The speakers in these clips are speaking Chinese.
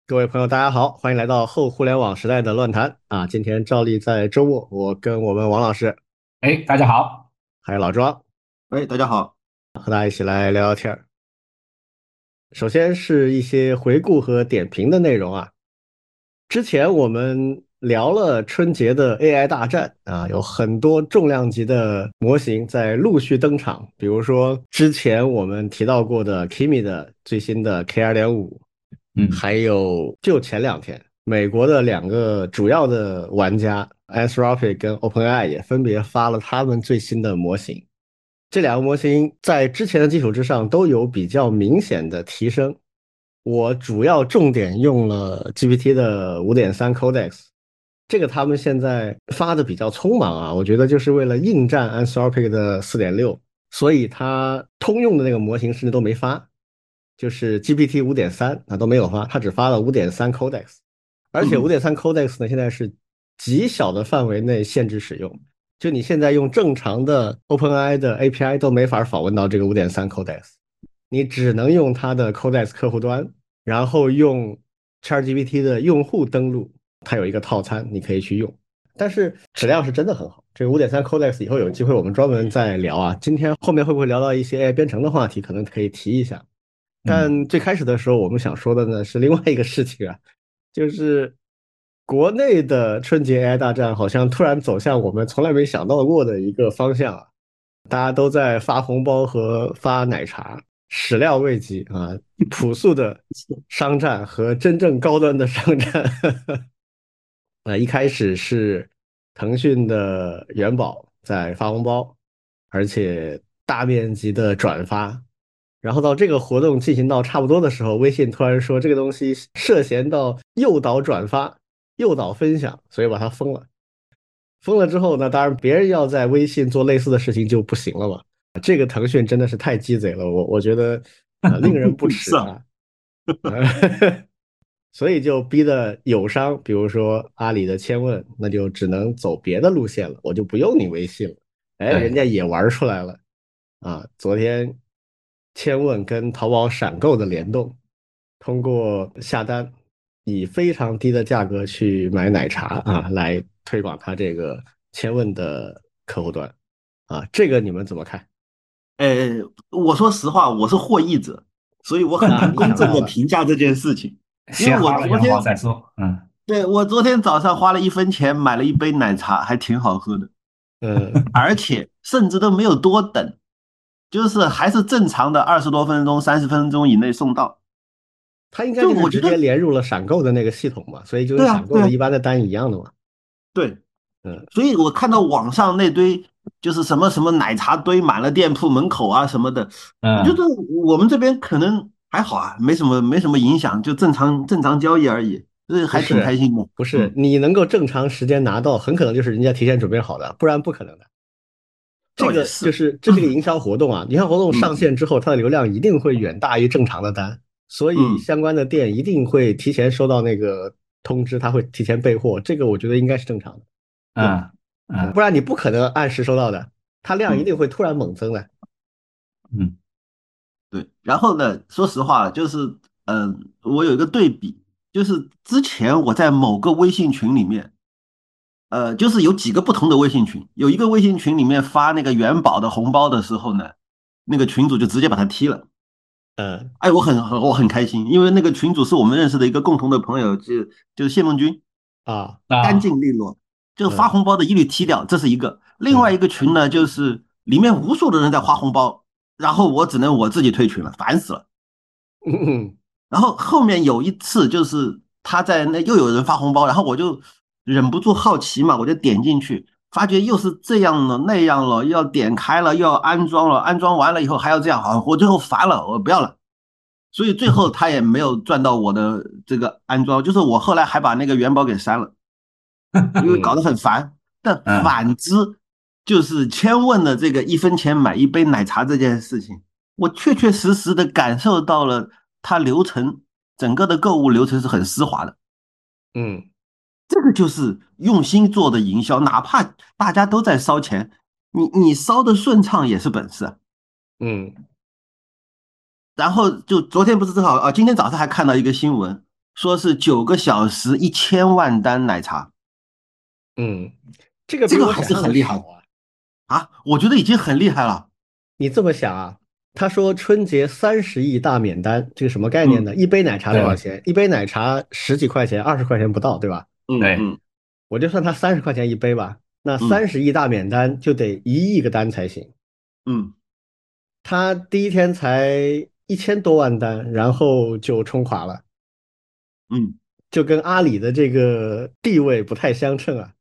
各位朋友，大家好，欢迎来到后互联网时代的乱谈啊！今天照例在周末，我跟我们王老师哎，大家好。 还有老庄哎，大家好。 和大家一起来聊聊天儿。首先是一些回顾和点评的内容啊。之前我们聊了春节的 AI 大战啊，有很多重量级的模型在陆续登场，比如说之前我们提到过的 Kimi 的最新的 K2.5， 嗯还有就前2天，美国的两个主要的玩家 Anthropic 跟 OpenAI 也分别发了他们最新的模型。这两个模型在之前的基础之上都有比较明显的提升。我主要重点用了 GPT 的5.3 Codex，这个他们现在发的比较匆忙啊，我觉得就是为了应战 Anthropic 的4.6，所以它通用的那个模型甚至都没发，就是 GPT 5.3啊都没有发，它只发了5.3 Codex，而且5.3 Codex 呢现在是极小的范围内限制使用。就你现在用正常的 OpenAI 的 API 都没法访问到这个5.3 Codex，你只能用它的 Codex 客户端，然后用 ChatGPT 的用户登录，它有一个套餐你可以去用，但是质量是真的很好。这个5.3 Codex 以后有机会我们专门再聊啊，今天后面会不会聊到一些 AI 编程的话题，可能可以提一下。 嗯但最开始的时候，我们想说的呢是另外一个事情啊，就是国内的春节 AI 大战好像突然走向我们从来没想到过的一个方向啊，大家都在发红包和发奶茶，始料未及啊，朴素的商战和真正高端的商战。一开始是腾讯的元宝在发红包，而且大面积的转发，然后到这个活动进行到差不多的时候，微信突然说这个东西涉嫌到诱导转发、诱导分享，所以把它封了。封了之后呢，当然别人要在微信做类似的事情就不行了嘛。这个腾讯真的是太鸡贼了，我觉得令人不齿是啊。 啊。所以就逼得友商，比如说阿里的千问，那就只能走别的路线了，我就不用你微信了。哎，人对。 家也玩出来了啊！昨天千问跟淘宝闪购的联动，通过下单以非常低的价格去买奶茶啊，来推广它这个千问的客户端啊，这个你们怎么看呃，我说实话，我是获益者，所以我啊？ 很你公正的拿到了， 评价这件事情。因为先薅了羊毛再说。 我昨天早上花了1分钱买了一杯奶茶，还挺好喝的， 嗯， 而且甚至都没有多等，就是还是正常的20多分钟、30分钟以内送到。 它应该就就是直接我觉得， 连入了闪购的那个系统嘛，所以就跟对啊， 闪购对啊， 的一般的单一样的嘛。 对， 嗯， 所以我看到网上那堆就是什么什么奶茶堆满了店铺门口啊什么的，我觉得嗯， 我们这边可能还好啊，没什么影响，就正常交易而已，所以还挺不是， 开心的。 不是，你能够正常时间拿到，很可能就是人家提前准备好的，不然不可能的。这个就倒也是。 是这是个营销活动啊，营销活动上嗯线之后，它的流量一定会远大于正常的单，所以嗯， 相关的店一定会提前收到那个通知，它会提前备货，这个我觉得应该是正常的， 嗯嗯不然你不可能按时收到的，它量一嗯定会突然猛增的。 嗯对。然后呢，说实话，就是我有一个对比，就是之前我在某个微信群里面。就是有几个不同的微信群，有一个微信群里面发那个元宝的红包的时候呢，那个群主就直接把他踢了。 嗯哎，我很开心，因为那个群主是我们认识的一个共同的朋友，就是谢梦君， 啊干啊净利落，就发嗯红包的一律踢掉，这是一个。另外嗯一个群呢，就是里面无数的人在发红包，然后我只能我自己退群了，烦死了。 嗯然后后面有一次就是他在那又有人发红包，然后我就忍不住好奇嘛，我就点进去，发觉又是这样了那样了，又要点开了，又要安装了，安装完了以后还要这样，好，我最后烦了，我不要了。所以最后他也没有赚到我的这个安装，就是我后来还把那个元宝给删了，因为搞嗯得很烦。但嗯反之，就是千问的这个1分钱买一杯奶茶这件事情，我确确实实的感受到了它流程整个的购物流程是很丝滑的。 嗯这个就是用心做的营销，哪怕大家都在烧钱，你烧的顺畅也是本事啊。 嗯然后就昨天不是正好啊，今天早上还看到一个新闻， 说是9个小时1000万单奶茶， 嗯，这个比这个还我想象的是很厉害少啊。 啊！我觉得已经很厉害了。 你这么想啊？他说春节30亿大免单，这个什么概念嗯呢？一杯奶茶多少对钱？一杯奶茶十几块钱，20块钱不到，对吧？ 对， 嗯嗯我就算它30块钱一杯吧，那嗯 30亿大免单就得1亿个单才行。 嗯他第一天才1000多万单，然后就冲垮了， 嗯， 就跟阿里的这个地位不太相称啊，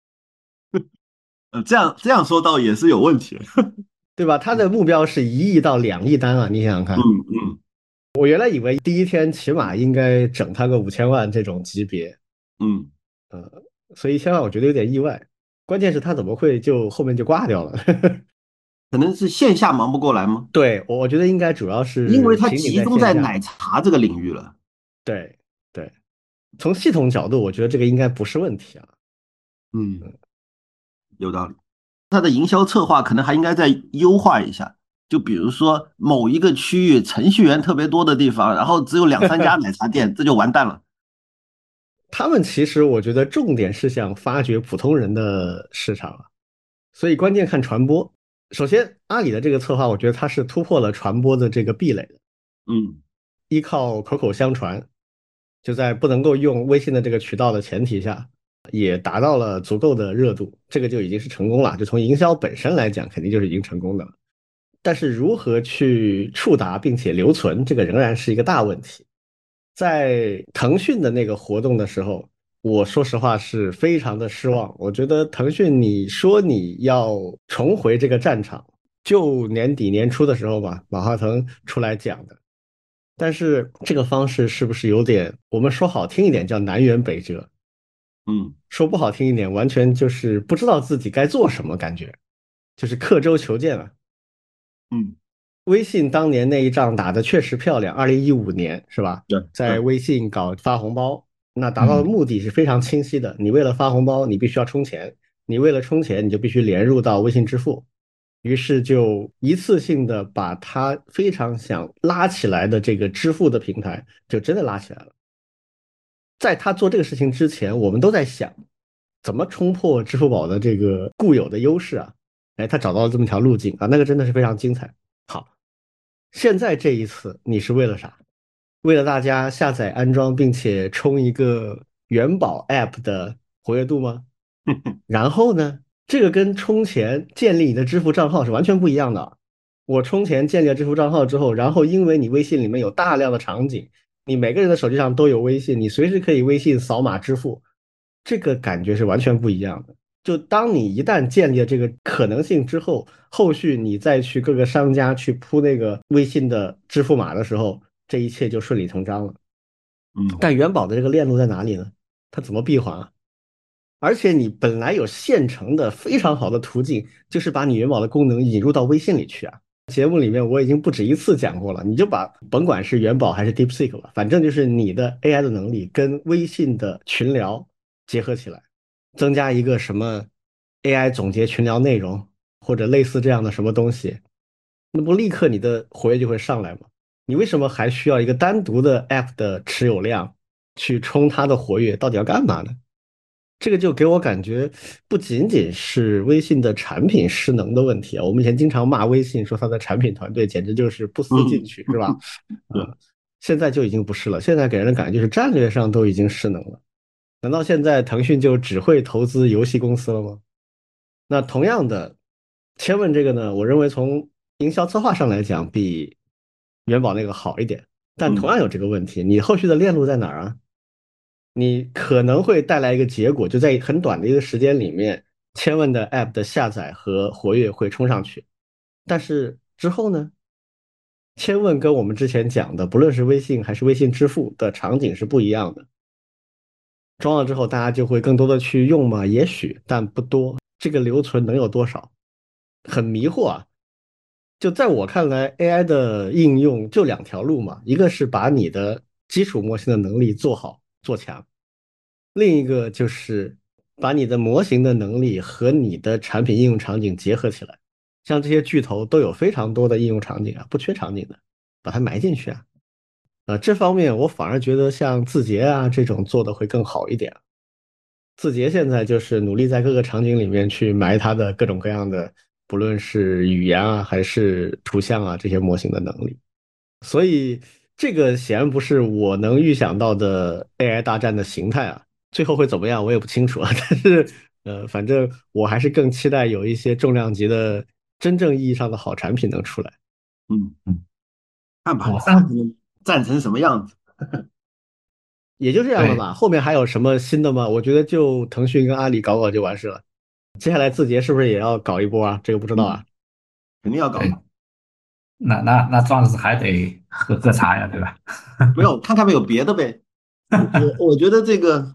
这样说倒也是有问题。 对吧？他的目标是1亿到2亿单啊，你想想嗯看， 嗯我原来以为第一天起码应该整他个5000万这种级别， 嗯， 所以1000万我觉得有点意外。关键是他怎么会就后面就挂掉了？ 可能是线下忙不过来吗？ 对，我觉得应该主要因为它是瓶颈集中在在线下。 奶茶这个领域了。 对对，从系统角度，我觉得这个应该不是问题啊。 嗯，有道理。它的营销策划可能还应该再优化一下，就比如说某一个区域程序员特别多的地方，然后只有2、3家奶茶店，这就完蛋了。 他们其实我觉得重点是想发掘普通人的市场啊，所以关键看传播。首先，阿里的这个策划，我觉得它是突破了传播的这个壁垒的， 嗯依靠口口相传，就在不能够用微信的这个渠道的前提下，也达到了足够的热度，这个就已经是成功了。就从营销本身来讲，肯定就是已经成功的了。但是如何去触达并且留存，这个仍然是一个大问题。在腾讯的那个活动的时候，我说实话是非常的失望。我觉得腾讯，你说你要重回这个战场，就年底年初的时候吧，马化腾出来讲的。但是这个方式是不是有点，我们说好听一点叫南辕北辙， 嗯说不好听一点，完全就是不知道自己该做什么，感觉就是刻舟求剑啊。 嗯， 微信当年那一仗打得确实漂亮，2015年是吧？ 对对， 在微信搞发红包，那达到的嗯目的是非常清晰的。你为了发红包，你必须要充钱；你为了充钱，你就必须连入到微信支付。于是就一次性的把他非常想拉起来的这个支付的平台，就真的拉起来了。在他做这个事情之前，我们都在想怎么冲破支付宝的这个固有的优势啊。哎，他找到了这么条路径啊，那个真的是非常精彩。好，现在这一次你是为了啥？为了大家下载安装并且冲一个元宝 App 的活跃度吗？然后呢，这个跟充钱建立你的支付账号是完全不一样的。我充钱建立了支付账号之后，然后因为你微信里面有大量的场景，你每个人的手机上都有微信，你随时可以微信扫码支付，这个感觉是完全不一样的。就当你一旦建立了这个可能性之后，后续你再去各个商家去铺那个微信的支付码的时候，这一切就顺理成章了。 嗯但元宝的这个链路在哪里呢？它怎么闭环啊？而且你本来有现成的非常好的途径，就是把你元宝的功能引入到微信里去啊。节目里面我已经不止一次讲过了，你就把甭管是元宝还是 DeepSeek 吧，反正就是你的 AI 的能力跟微信的群聊结合起来，增加一个什么 AI 总结群聊内容或者类似这样的什么东西，那不立刻你的活跃就会上来吗？你为什么还需要一个单独的 App 的持有量去冲它的活跃？到底要干嘛呢？这个就给我感觉，不仅仅是微信的产品失能的问题啊。我们以前经常骂微信，说它的产品团队简直就是不思进嗯， 取，是吧？ 对， 啊，现在就已经不是了，现在给人的感觉就是战略上都已经失能了。难道现在腾讯就只会投资游戏公司了吗？那同样的，千问这个呢，我认为从营销策划上来讲，比元宝那个好一点，但同嗯样有这个问题，你后续的链路在哪儿啊？你可能会带来一个结果，就在很短的一个时间里面，千万的 App 的下载和活跃会冲上去。但是之后呢，千问跟我们之前讲的，不论是微信还是微信支付的场景是不一样的。装了之后，大家就会更多的去用嘛，也许，但不多。这个留存能有多少？很迷惑啊。就在我看来，AI 的应用就两条路嘛，一个是把你的基础模型的能力做好做强，另一个就是把你的模型的能力和你的产品应用场景结合起来。像这些巨头都有非常多的应用场景啊，不缺场景的，把它埋进去啊。 这方面我反而觉得像字节啊这种做的会更好一点。字节现在就是努力在各个场景里面去埋它的各种各样的，不论是语言啊还是图像啊这些模型的能力。所以这个显然不是我能预想到的 AI 大战的形态啊，最后会怎么样我也不清楚啊。但是反正我还是更期待有一些重量级的真正意义上的好产品能出来。 嗯， 嗯， 看吧， 我上战成什么样子？ 也就这样了对吧，后面还有什么新的吗？我觉得就腾讯跟阿里搞搞就完事了。接下来字节是不是也要搞一波啊？这个不知道啊。 嗯，肯定要搞对， 的。 那壮士还得喝茶呀，对吧？ 没有，看看没有别的呗。我觉得这个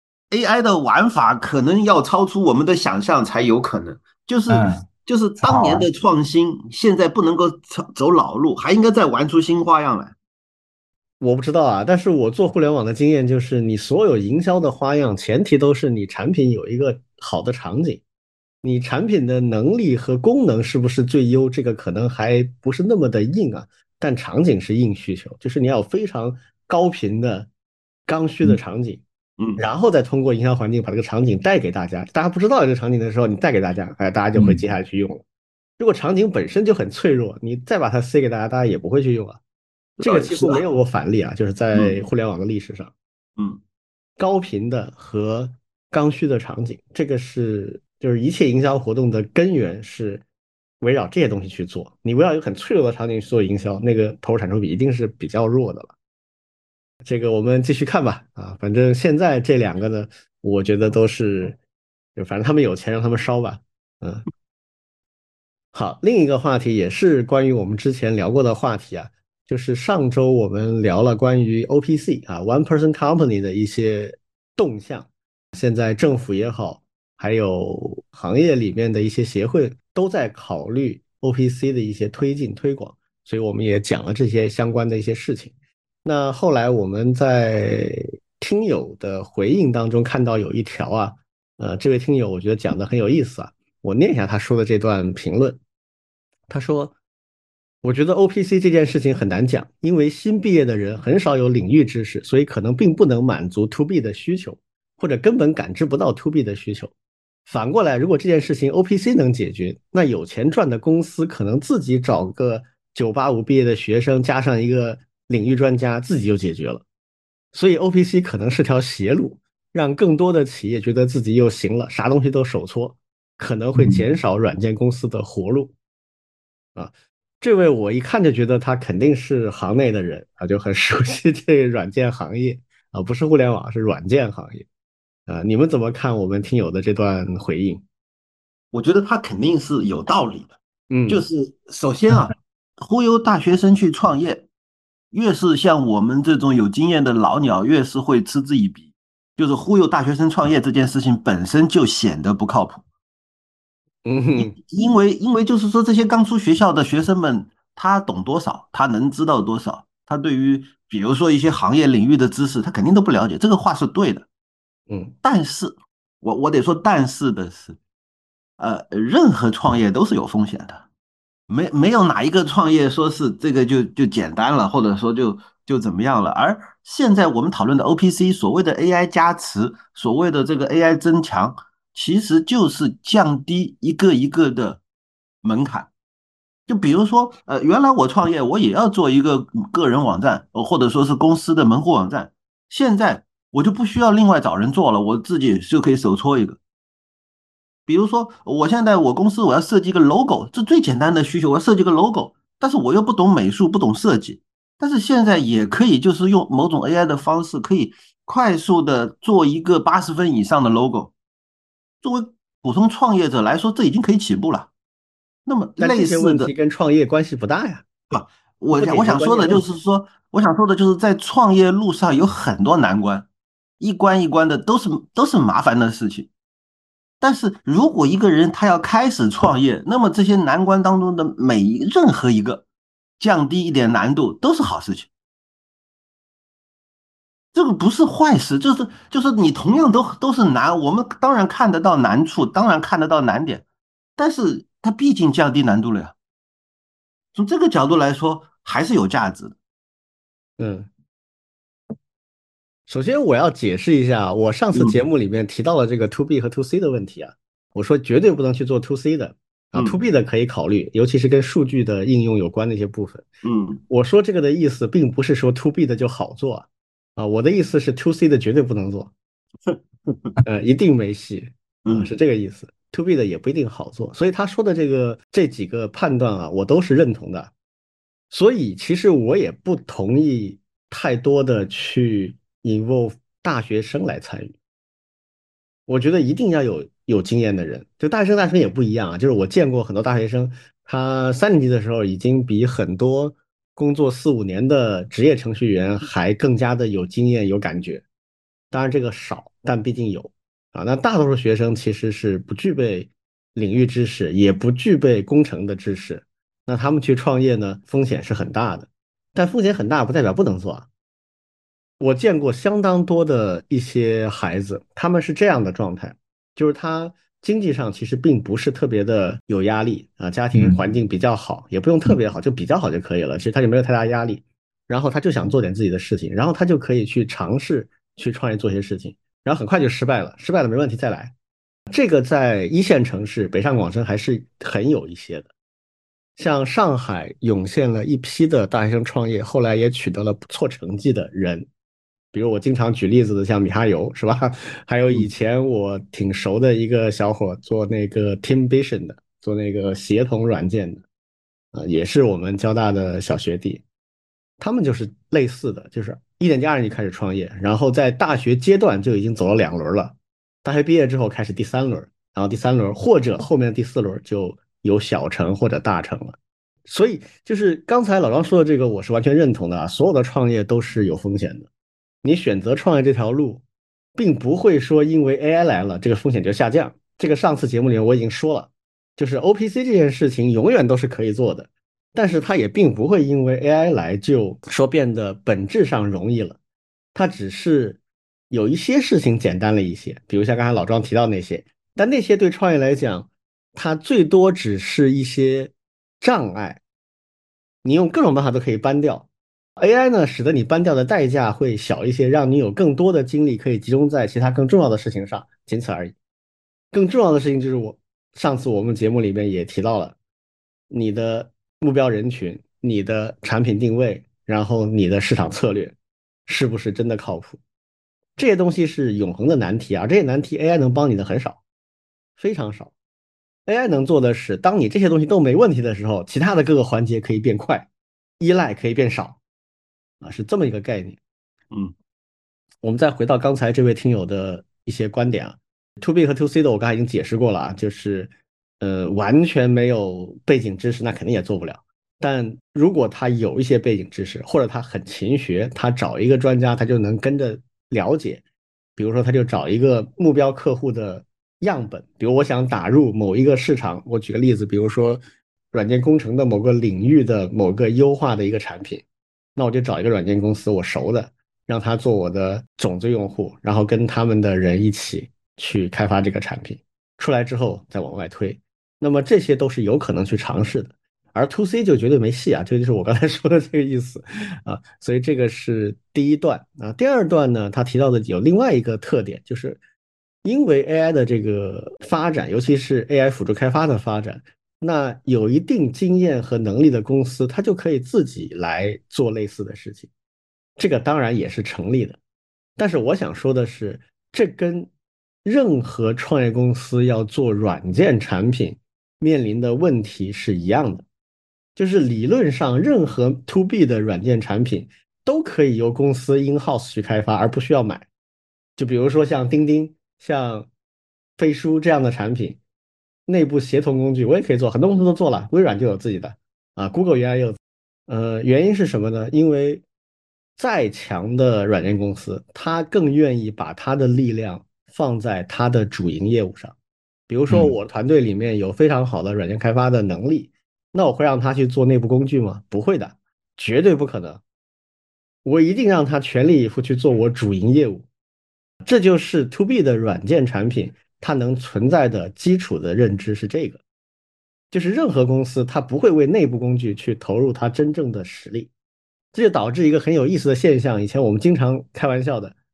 AI 的玩法可能要超出我们的想象才有可能，就是嗯， 就是当年的超好玩。 创新，现在不能够走老路，还应该再玩出新花样来。 我不知道啊，但是我做互联网的经验就是，你所有营销的花样，前提都是你产品有一个好的场景，你产品的能力和功能是不是最优，这个可能还不是那么的硬啊，但场景是硬需求，就是你要有非常高频的刚需的嗯场景， 嗯然后再通过营销环境把这个场景带给大家，大家不知道这个场景的时候，你带给大家，哎，大家就会接嗯， 下来去用了。如果场景本身就很脆弱，你再把它塞给大家，大家也不会去用啊。这个几是啊， 乎没有过反例啊，就是在嗯互联网的历史上， 嗯高频的和刚需的场景，这个是就是一切营销活动的根源是围绕这些东西去做。你围绕一个很脆弱的场景去做营销，那个投入产出比一定是比较弱的了。这个我们继续看吧，啊，反正现在这两个呢，我觉得都是，就反正他们有钱让他们烧吧，嗯。好，另一个话题也是关于我们之前聊过的话题啊，就是上周我们聊了关于 OPC 啊，One Person Company 的一些动向。现在政府也好，还有行业里面的一些协会都在考虑 OPC 的一些推进推广，所以我们也讲了这些相关的一些事情。那后来我们在听友的回应当中看到有一条啊，这位听友我觉得讲的很有意思啊，我念一下他说的这段评论。他说：“我觉得 OPC 这件事情很难讲，因为新毕业的人很少有领域知识，所以可能并不能满足 To B 的需求，或者根本感知不到 To B 的需求。反过来，如果这件事情 OPC 能解决，那有钱赚的公司可能自己找个985毕业的学生，加上一个领域专家，自己就解决了。所以 OPC 可能是条邪路，让更多的企业觉得自己又行了，啥东西都手搓，可能会嗯， 减少软件公司的活路。”啊，这位我一看就觉得他肯定是行内的人啊，就很熟悉这个软件行业啊，不是互联网，是软件行业啊。你们怎么看我们听友的这段回应？ 我觉得他肯定是有道理的。就嗯是首先啊，忽悠大学生去创业，越是像我们这种有经验的老鸟，越是会嗤之以鼻。就是忽悠大学生创业这件事情本身就显得不靠谱。因嗯因为因为就是说，这些刚出学校的学生们，他懂多少，他能知道多少，他对于比如说一些行业领域的知识，他肯定都不了解。这个话是对的。 嗯但是我得说，但是的是，任何创业都是有风险的。没有哪一个创业说是这个就简单了，或者说就怎么样了。而现在我们讨论的 OPC，所谓的 AI 加持，所谓的这个 AI 增强，其实就是降低一个一个的门槛。就比如说，原来我创业，我也要做一个个人网站，或者说是公司的门户网站，现在我就不需要另外找人做了，我自己就可以手搓一个。比如说，我现在我公司我要设计一个 logo，这最简单的需求，我要设计个 logo，但是我又不懂美术，不懂设计，但是现在也可以就是用某种 AI 的方式，可以快速的做一个80分以上的 logo。作为普通创业者来说，这已经可以起步了。那么但这些类似的， 问题跟创业关系不大呀， 我不解决我想说的就关键问题。 是说，我想说的就是在创业路上有很多难关，一关一关的都是麻烦的事情。但是如果一个人他要开始创业，那么这些难关当中的任何一个降低一点难度都是好事情，这个不是坏事，就是你同样都是难，我们当然看得到难处，当然看得到难点，但是它毕竟降低难度了呀。从这个角度来说，还是有价值的。 嗯， 首先我要解释一下，我上次节嗯目里面提到了这个 to B 和 to C 的问题啊，我说绝对不能去做 to C 的啊，to 嗯 B 的可以考虑，尤其是跟数据的应用有关的一些部分。 嗯我说这个的意思并不是说 to B 的就好做啊，我的意思是 to C 的绝对不能做，一定没戏啊，是嗯这个意思。to B 的也不一定好做，所以他说的这几个判断啊，我都是认同的。所以其实我也不同意太多的去 involve 大学生来参与。我觉得一定要有经验的人，就大学生也不一样啊。就是我见过很多大学生，他3年级的时候已经比很多工作4、5年的职业程序员还更加的有经验、有感觉。当然这个少，但毕竟有啊。那大多数学生其实是不具备领域知识，也不具备工程的知识。那他们去创业呢，风险是很大的。但风险很大不代表不能做啊。我见过相当多的一些孩子，他们是这样的状态，就是他经济上其实并不是特别的有压力啊，家庭环嗯境比较好，也不用特别好，就比较好就可以了。其实他就没有太大压力，然后他就想做点自己的事情，然后他就可以去尝试去创业做些事情，然后很快就失败了，失败了没问题再来。这个在一线城市北上广深还是很有一些的。像上海涌现了一批的大学生创业，后来也取得了不错成绩的人，比如我经常举例子的，像米哈游是吧？还有以嗯前我挺熟的一个小伙做那个 Team Vision 的，做那个协同软件的，也是我们交大的小学弟，他们就是类似的，就是1年级、2年级开始创业，然后在大学阶段就已经走了2轮了，大学毕业之后开始第3轮，然后第3轮或者后面的第4轮就有小成或者大成了。所以就是刚才老张说的这个，我是完全认同的啊。所有的创业都是有风险的，你选择创业这条路，并不会说因为 AI 来了，这个风险就下降。这个上次节目里面我已经说了，就是 OPC 这件事情永远都是可以做的，但是它也并不会因为 AI 来就说变得本质上容易了，它只是有一些事情简单了一些，比如像刚才老庄提到那些，但那些对创业来讲，它最多只是一些障碍，你用各种办法都可以搬掉。AI 呢，使得你搬掉的代价会小一些，让你有更多的精力可以集中在其他更重要的事情上，仅此而已。更重要的事情就是上次我们节目里面也提到了，你的目标人群、你的产品定位，然后你的市场策略是不是真的靠谱？这些东西是永恒的难题啊，这些难题 AI 能帮你的很少，非常少。AI 能做的是，当你这些东西都没问题的时候，其他的各个环节可以变快，依赖可以变少啊，是这么一个概念。 嗯我们再回到刚才这位听友的一些观点啊，to B 和 to C 的我刚才已经解释过了啊，就是完全没有背景知识，那肯定也做不了。但如果他有一些背景知识，或者他很勤学，他找一个专家，他就能跟着了解。比如说，他就找一个目标客户的样本，比如我想打入某一个市场，我举个例子，比如说软件工程的某个领域的某个优化的一个产品，那我就找一个软件公司我熟的，让他做我的种子用户，然后跟他们的人一起去开发这个产品，出来之后再往外推。那么这些都是有可能去尝试的，而 to C 就绝对没戏啊，这就是我刚才说的这个意思啊。所以这个是第一段啊。第二段呢，他提到的有另外一个特点，就是因为 AI 的这个发展，尤其是 AI 辅助开发的发展，那有一定经验和能力的公司，它就可以自己来做类似的事情。这个当然也是成立的，但是我想说的是，这跟任何创业公司要做软件产品面临的问题是一样的，就是理论上任何 to B 的软件产品都可以由公司 in house 去开发，而不需要买。就比如说像钉钉、像飞书这样的产品，内部协同工具我也可以做，很多公司都做了，微软就有自己的啊，Google 原来也有。原因是什么呢？因为再强的软件公司，它更愿意把它的力量放在它的主营业务上。比如说， 嗯我团队里面有非常好的软件开发的能力，那我会让他去做内部工具吗？不会的，绝对不可能。我一定让他全力以赴去做我主营业务。这就是 to B 的软件产品它能存在的基础的认知是这个，就是任何公司它不会为内部工具去投入它真正的实力。这就导致一个很有意思的现象，以前我们经常开玩笑的，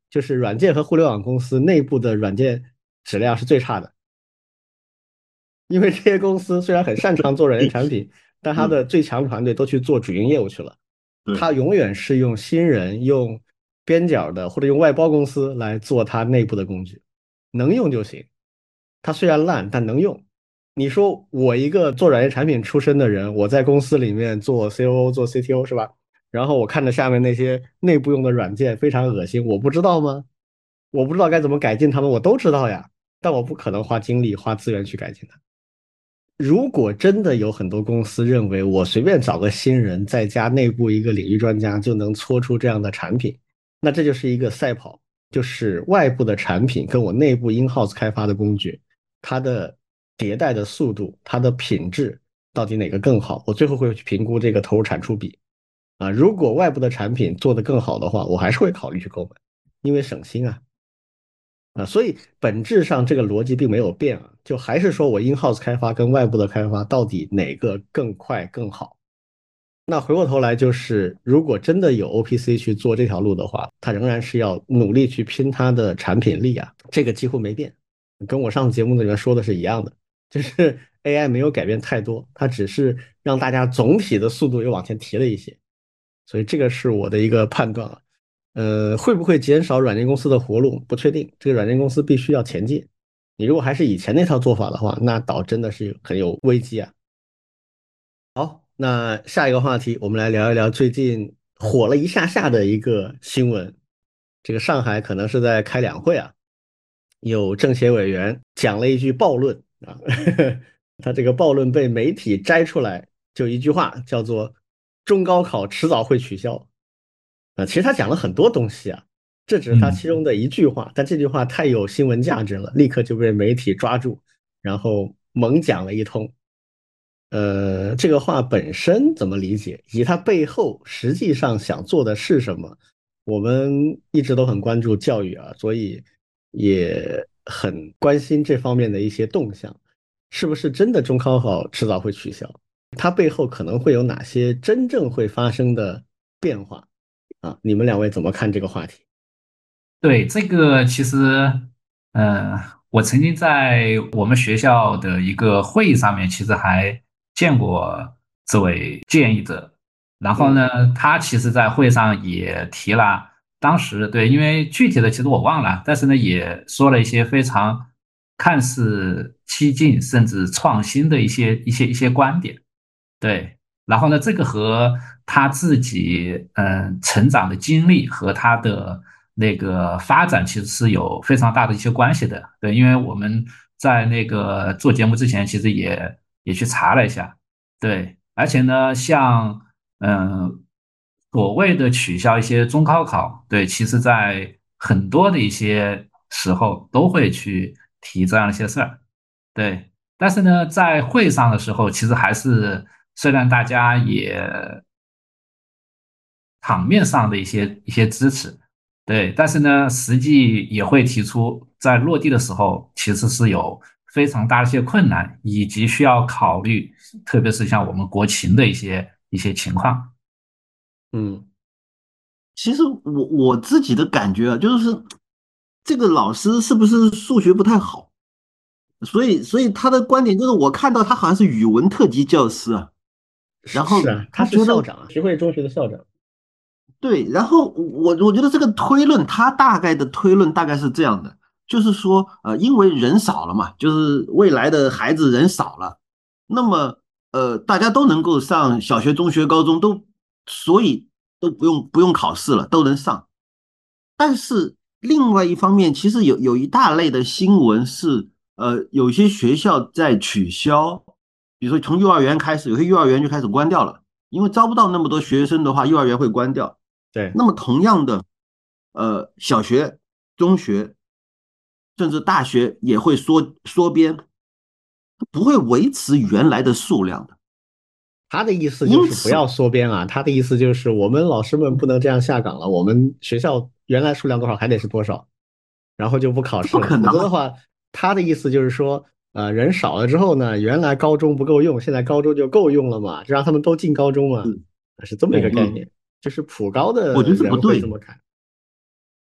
就是软件和互联网公司内部的软件质量是最差的，因为这些公司虽然很擅长做软件产品，但他的最强团队都去做主营业务去了， 对， 他永远是用新人、用边角的或者用外包公司来做他内部的工具，能用就行。它虽然烂，但能用。你说我一个做软件产品出身的人，我在公司里面做 COO、做 CTO 是吧？然后我看着下面那些内部用的软件非常恶心，我不知道吗？我不知道该怎么改进它们，我都知道呀，但我不可能花精力、花资源去改进它。如果真的有很多公司认为我随便找个新人，再加内部一个领域专家就能搓出这样的产品，那这就是一个赛跑，就是外部的产品跟我内部 in-house 开发的工具，它的迭代的速度、它的品质到底哪个更好？我最后会去评估这个投入产出比啊。如果外部的产品做得更好的话，我还是会考虑去购买，因为省心啊。所以本质上这个逻辑并没有变啊，就还是说我 in-house 开发跟外部的开发到底哪个更快更好？那回过头来就是，如果真的有 OPC 去做这条路的话，它仍然是要努力去拼它的产品力啊，这个几乎没变，跟我上次节目里面说的是一样的，就是 AI 没有改变太多，它只是让大家总体的速度又往前提了一些，所以这个是我的一个判断啊。会不会减少软件公司的活路？不确定，这个软件公司必须要前进。你如果还是以前那套做法的话，那倒真的是很有危机啊。好，那下一个话题，我们来聊一聊最近火了一下下的一个新闻。这个上海可能是在开两会啊，有政协委员讲了一句暴论啊，他这个暴论被媒体摘出来，就一句话叫做“中高考迟早会取消”。其实他讲了很多东西啊，这只是他其嗯。 中的一句话，但这句话太有新闻价值了，立刻就被媒体抓住，然后猛讲了一通。这个话本身怎么理解，以及它背后实际上想做的是什么，我们一直都很关注教育啊，所以也很关心这方面的一些动向，是不是真的中考好迟早会取消？它背后可能会有哪些真正会发生的变化啊？你们两位怎么看这个话题？ 对，这个其实，呃，我曾经在我们学校的一个会议上面，其实还见过这位建议者。然后嗯呢，他其实在会上也提了，当时对，因为具体的其实我忘了，但是呢，也说了一些非常看似激进甚至创新的一些观点。对，然后呢，这个和他自己成长的经历和他的那个发展其实是有非常大的一些关系的。对，因为我们在那个做节目之前，其实也去查了一下。对，而且呢，像所谓的取消一些中高考，对，其实在很多的一些时候都会去提这样一些事儿。对，但是呢，在会上的时候，其实还是虽然大家也场面上的一些支持，对，但是呢，实际也会提出在落地的时候，其实是有非常大的一些困难，以及需要考虑，特别是像我们国情的一些情况。 嗯， 其实我自己的感觉啊，就是这个老师是不是数学不太好？所以他的观点就是，我看到他好像是语文特级教师啊，然后是啊，他是他觉得校长啊，徐汇中学的校长。 对，然后我觉得这个推论，他大概的推论大概是这样的，就是说，因为人少了嘛，就是未来的孩子人少了，那么大家都能够上小学、中学、高中都，所以都不用考试了，都能上。但是另外一方面，其实有一大类的新闻是，有些学校在取消，比如说从幼儿园开始，有些幼儿园就开始关掉了，因为招不到那么多学生的话，幼儿园会关掉。 对。 那么同样的，小学、中学甚至大学也会缩编，不会维持原来的数量的。 他的意思就是不因此， 要缩编啊，他的意思就是我们老师们不能这样下岗了，我们学校原来数量多少还得是多少，然后就不考这试了， 不可能啊！ 否则的话，他的意思就是说，人少了之后呢，原来高中不够用，现在高中就够用了嘛，就让他们都进高中嘛， 嗯是这么一个对， 概念，就是普高我觉得这不的人会这对。 么看。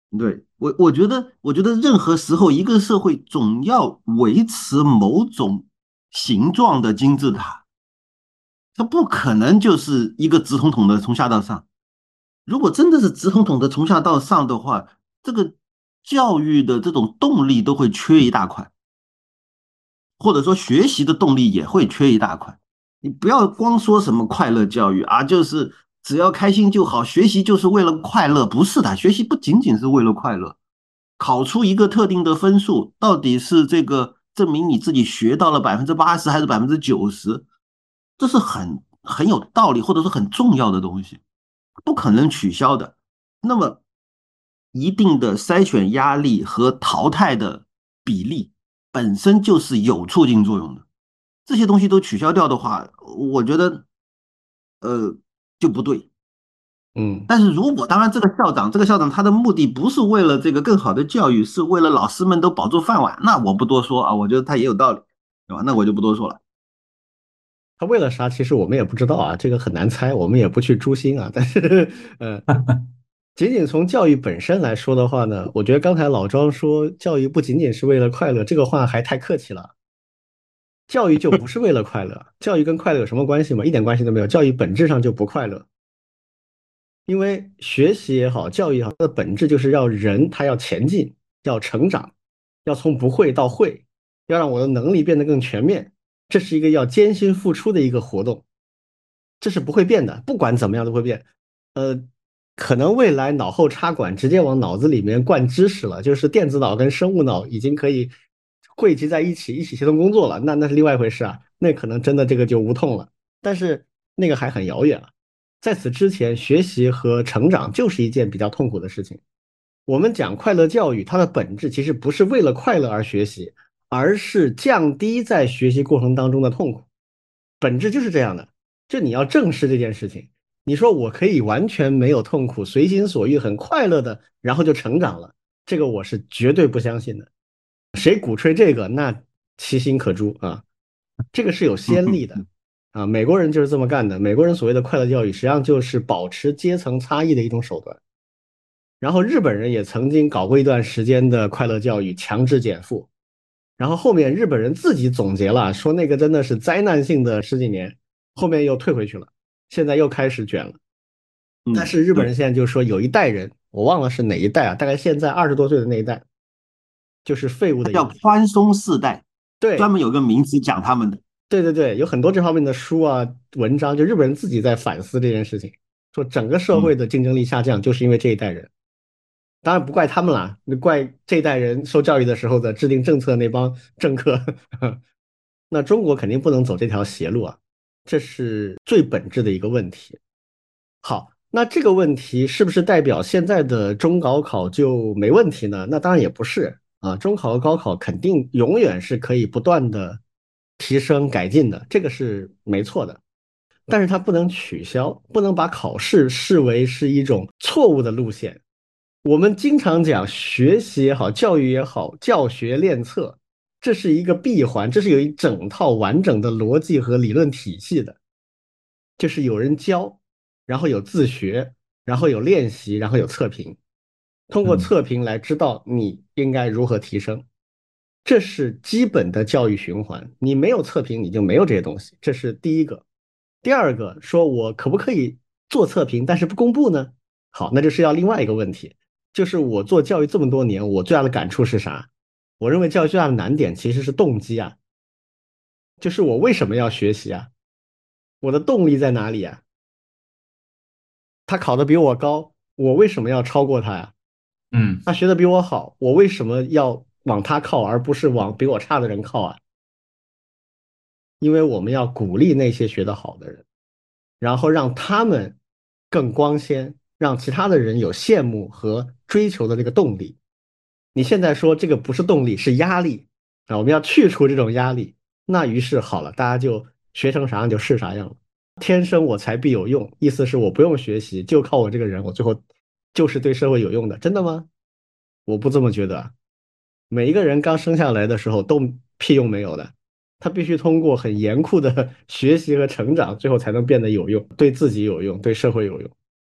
对，我觉得任何时候一个社会总要维持某种形状的金字塔，它不可能就是一个直统统的从下到上。如果真的是直统统的从下到上的话，这个教育的这种动力都会缺一大块，或者说学习的动力也会缺一大块。你不要光说什么快乐教育啊，就是只要开心就好，学习就是为了快乐，不是的，学习不仅仅是为了快乐。考出一个特定的分数，到底是这个证明你自己学到了80%还是90%，这是很有道理或者是很重要的东西，不可能取消的。那么，一定的筛选压力和淘汰的比例本身就是有促进作用的。这些东西都取消掉的话，我觉得呃就不对。 嗯。 但是如果当然这个校长他的目的不是为了这个更好的教育，是为了老师们都保住饭碗，那我不多说啊，我觉得他也有道理，对吧？那我就不多说了。 他为了啥？其实我们也不知道啊，这个很难猜，我们也不去诛心啊。但是，呃，仅仅从教育本身来说的话呢，我觉得刚才老庄说教育不仅仅是为了快乐，这个话还太客气了。教育就不是为了快乐，教育跟快乐有什么关系吗？一点关系都没有。教育本质上就不快乐，因为学习也好，教育也好，它的本质就是要人他要前进，要成长，要从不会到会，要让我的能力变得更全面。这是一个要艰辛付出的一个活动。这是不会变的，不管怎么样都会变。呃，可能未来脑后插管直接往脑子里面灌知识了，就是电子脑跟生物脑已经可以汇集在一起，一起协同工作了，那是另外一回事啊，那可能真的这个就无痛了，但是那个还很遥远啊。在此之前，学习和成长就是一件比较痛苦的事情。我们讲快乐教育，它的本质其实不是为了快乐而学习，而是降低在学习过程当中的痛苦，本质就是这样的。就你要正视这件事情。你说我可以完全没有痛苦，随心所欲，很快乐的，然后就成长了，这个我是绝对不相信的。谁鼓吹这个，那其心可诛啊！这个是有嗯先例的啊，美国人就是这么干的。美国人所谓的快乐教育，实际上就是保持阶层差异的一种手段。然后日本人也曾经搞过一段时间的快乐教育，强制减负。然后后面日本人自己总结了，说那个真的是灾难性的十几年，后面又退回去了，现在又开始卷了。但嗯， 是日本人对， 现在就说有一代人，我忘了是哪一代啊，大概现在20多岁的那一代，就是废物它叫的一代。 宽松世代，专对， 门有个名词讲他们的。 对对对，有很多这方面的书啊、文章，就日本人自己在反思这件事情，说整个社会嗯， 的竞争力下降，就是因为这一代人。当然不怪他们啦，那怪这一代人受教育的时候的制定政策那帮政客。那中国肯定不能走这条邪路啊，这是最本质的一个问题。好，那这个问题是不是代表现在的中高考就没问题呢？那当然也不是啊，中考和高考肯定永远是可以不断的提升改进的，这个是没错的。但是它不能取消，不能把考试视为是一种错误的路线。我们经常讲学习也好，教育也好，教学练测，这是一个闭环，这是有一整套完整的逻辑和理论体系的。就是有人教，然后有自学，然后有练习，然后有测评，通过嗯测评来知道你应该如何提升，这是基本的教育循环。你没有测评，你就没有这些东西，这是第一个。第二个，说我可不可以做测评，但是不公布呢？好，那就是要另外一个问题，就是我做教育这么多年，我最大的感触是啥？我认为教育最大的难点其实是动机啊，就是我为什么要学习啊？我的动力在哪里啊？他考得比我高，我为什么要超过他呀？ 嗯他学得比我好，我为什么要往他靠，而不是往比我差的人靠啊？因为我们要鼓励那些学得好的人，然后让他们更光鲜，让其他的人有羡慕和追求的这个动力。你现在说这个不是动力，是压力啊，我们要去除这种压力。那于是好了，大家就学成啥样就是啥样了。天生我材必有用，意思是我不用学习，就靠我这个人，我最后就是对社会有用的，真的吗？我不这么觉得啊。每一个人刚生下来的时候都屁用没有的，他必须通过很严酷的学习和成长，最后才能变得有用，对自己有用，对社会有用。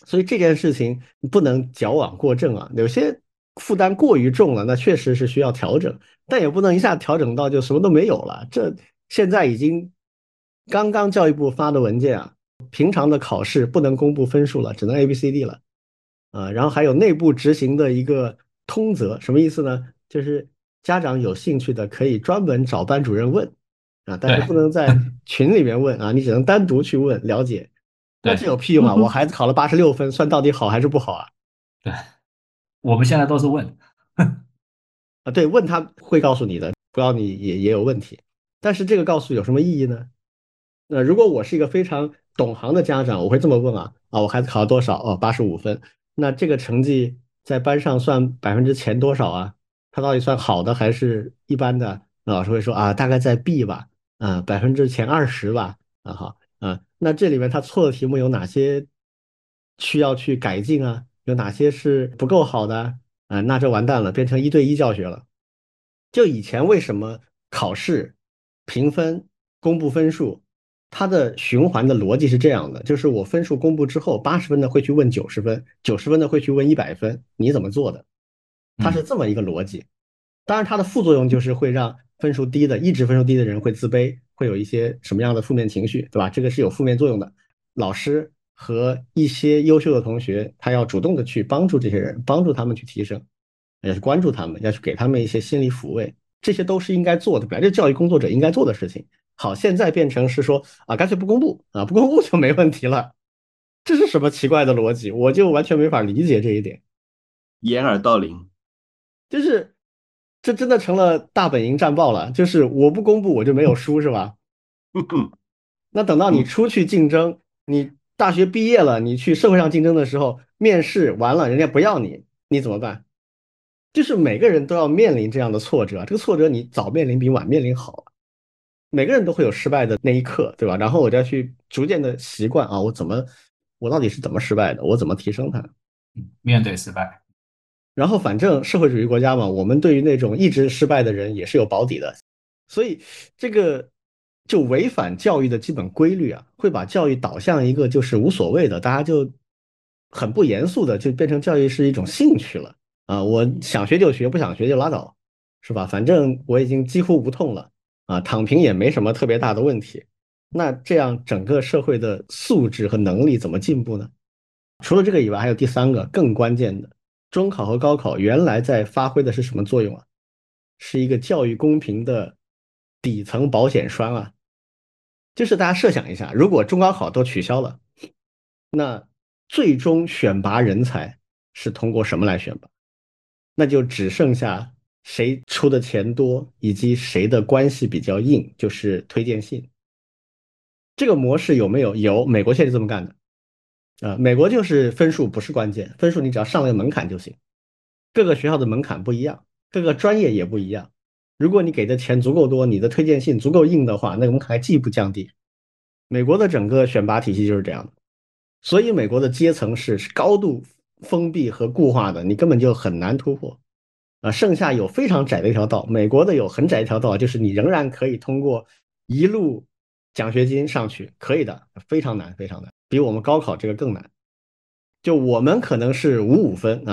所以这件事情不能矫枉过正啊，有些负担过于重了，那确实是需要调整，但也不能一下调整到就什么都没有了。这现在已经刚刚教育部发的文件啊，平常的考试不能公布分数了，只能 A B C D 了然后还有内部执行的一个通则，什么意思呢？就是家长有兴趣的可以专门找班主任问但是不对能在群里面问你只能单独去问了解。那这对有屁用啊？我孩子考了86分，算到底好还是不好啊？ 对，我们现在都是问。 对，问他会告诉你的，不要你也有问题。但是这个告诉有什么意义呢？那如果我是一个非常懂行的家长，我会这么问我孩子考了多少？85分。那这个成绩在班上算前多少啊？他到底算好的还是一般的？那老师会说大概在 B 吧，前20吧，好，那这里面他错的题目有哪些需要去改进啊？有哪些是不够好的？那这完蛋了，变成1对1教学了。就以前为什么考试、评分、公布分数，它的循环的逻辑是这样的，就是我分数公布之后，80分的会去问90分，90分的会去问100分，你怎么做的？它是嗯， 这么一个逻辑。当然，它的副作用就是会让一直分数低的人会自卑，会有一些什么样的负面情绪，对吧？这个是有负面作用的。老师和一些优秀的同学，他要主动的去帮助这些人，帮助他们去提升，要去关注他们，要去给他们一些心理抚慰，这些都是应该做的，本来就是教育工作者应该做的事情。好，现在变成是说干脆不公布不公布就没问题了，这是什么奇怪的逻辑？我就完全没法理解这一点。 掩耳盗铃。 就是这真的成了大本营战报了，就是我不公布我就没有输是吧？那等到你出去竞争，你大学毕业了，你去社会上竞争的时候，面试完了人家不要你，你怎么办？就是每个人都要面临这样的挫折，这个挫折你早面临比晚面临好。每个人都会有失败的那一刻，对吧？然后我就要去逐渐的习惯我到底是怎么失败的，我怎么提升它？ 面对失败。 然后反正社会主义国家嘛，我们对于那种一直失败的人也是有保底的，所以这个就违反教育的基本规律会把教育导向一个就是无所谓的，大家就很不严肃的就变成教育是一种兴趣了我想学就学，不想学就拉倒，是吧？反正我已经几乎无痛了躺平也没什么特别大的问题。那这样整个社会的素质和能力怎么进步呢？除了这个以外，还有第三个更关键的。中考和高考原来在发挥的是什么作用是一个教育公平的底层保险栓就是大家设想一下，如果中高考都取消了，那最终选拔人才是通过什么来选拔？那就只剩下谁出的钱多，以及谁的关系比较硬，就是推荐信。这个模式有没有？有，美国现在是这么干的。美国就是分数不是关键，分数你只要上了个门槛就行。各个学校的门槛不一样，各个专业也不一样。如果你给的钱足够多，你的推荐信足够硬的话，那个门槛还进一步降低。美国的整个选拔体系就是这样的，所以美国的阶层是高度封闭和固化的，你根本就很难突破。剩下有非常窄的一条道，美国的有很窄一条道，就是你仍然可以通过一路奖学金上去，可以的，非常难，非常难，比我们高考这个更难。就我们可能是55分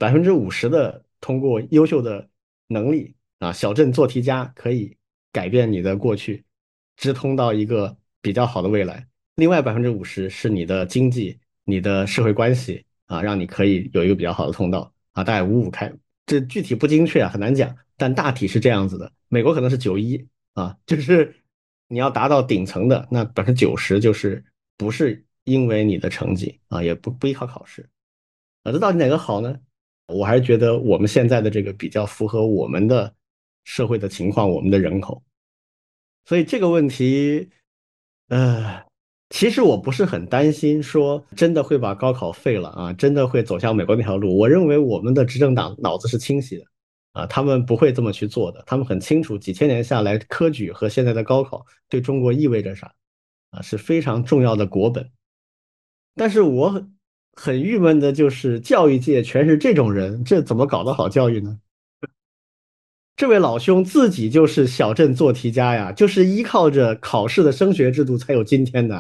50%的通过优秀的能力小镇做题家可以改变你的过去，直通到一个比较好的未来。另外50%是你的经济、你的社会关系让你可以有一个比较好的通道大概55开。这具体不精确很难讲，但大体是这样子的。美国可能是91就是你要达到顶层的，那90%就是不是因为你的成绩也不依靠考试这到底哪个好呢？我还是觉得我们现在的这个比较符合我们的社会的情况，我们的人口。所以这个问题，呃，其实我不是很担心说真的会把高考废了真的会走向美国那条路。我认为我们的执政党脑子是清晰的他们不会这么去做的。他们很清楚几千年下来，科举和现在的高考对中国意味着啥是非常重要的国本。但是我很郁闷的就是教育界全是这种人，这怎么搞得好教育呢？这位老兄自己就是小镇做题家呀，就是依靠着考试的升学制度才有今天的。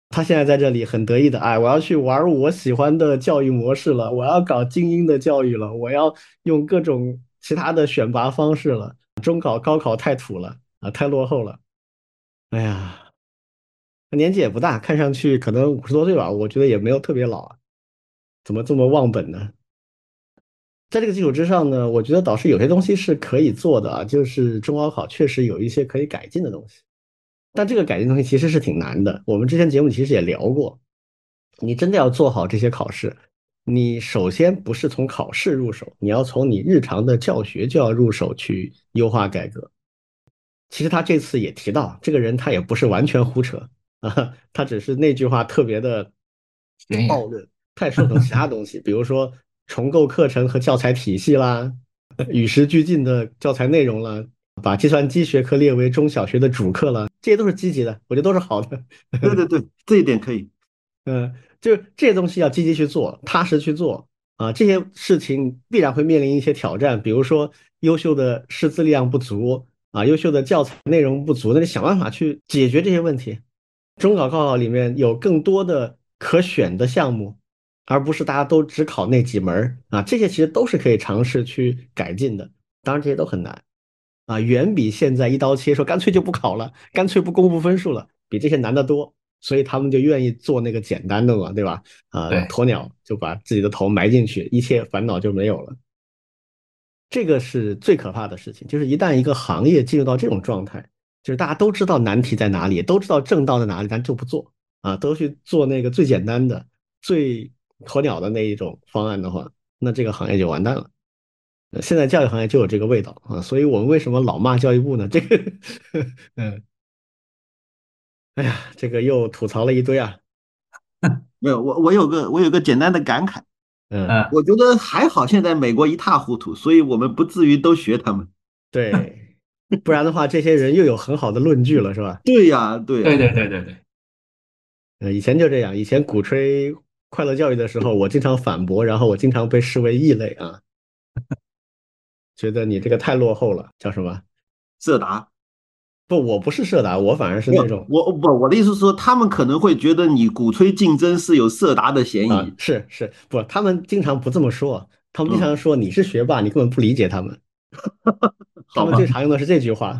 他现在在这里很得意的，哎，我要去玩我喜欢的教育模式了，我要搞精英的教育了，我要用各种其他的选拔方式了。中考、高考太土了啊，太落后了。哎呀，他年纪也不大，看上去可能50多岁吧，我觉得也没有特别老啊，怎么这么忘本呢？在这个基础之上呢，我觉得导师有些东西是可以做的啊，就是中高考确实有一些可以改进的东西，但这个改进的东西其实是挺难的。我们之前节目其实也聊过，你真的要做好这些考试，你首先不是从考试入手，你要从你日常的教学就要入手去优化改革。其实他这次也提到，这个人他也不是完全胡扯啊，他只是那句话特别的显眼。 暴论，他也说很多其他东西，比如说重构课程和教材体系啦，与时俱进的教材内容啦，把计算机学科列为中小学的主课了，这些都是积极的，我觉得都是好的。 对对对，这一点可以。 就是这些东西要积极去做，踏实去做啊。这些事情必然会面临一些挑战，比如说优秀的师资力量不足啊，优秀的教材内容不足，那你想办法去解决这些问题。中考、高考里面有更多的可选的项目，而不是大家都只考那几门儿啊，这些其实都是可以尝试去改进的。当然，这些都很难啊，远比现在一刀切说干脆就不考了，干脆不公布分数了，比这些难得多。所以他们就愿意做那个简单的嘛，对吧？ 对， 鸵鸟就把自己的头埋进去，一切烦恼就没有了。这个是最可怕的事情，就是一旦一个行业进入到这种状态，就是大家都知道难题在哪里，都知道正道在哪里，但就不做啊，都去做那个最简单的、最鸵鸟的那一种方案的话，那这个行业就完蛋了。现在教育行业就有这个味道啊，所以我们为什么老骂教育部呢？这个，嗯，哎呀，这个又吐槽了一堆啊， 没有，我有个简单的感慨， 嗯。 嗯， 我觉得还好，现在美国一塌糊涂，所以我们不至于都学他们。 对，不然的话，这些人又有很好的论据了，是吧？ 对呀，对对呀。 对对对对， 以前就这样，以前鼓吹快乐教育的时候，我经常反驳，然后我经常被视为异类啊，觉得你这个太落后了，叫什么？ 色达。 不，我不是社达，我反而是没有， 那种我的意思是说，他们可能会觉得你鼓吹竞争是有色达的嫌啊， 疑。 是，不，他们经常不这么说，他们经嗯， 常说你是学霸，你根本不理解他们，他们好吧。 最常用的是这句话，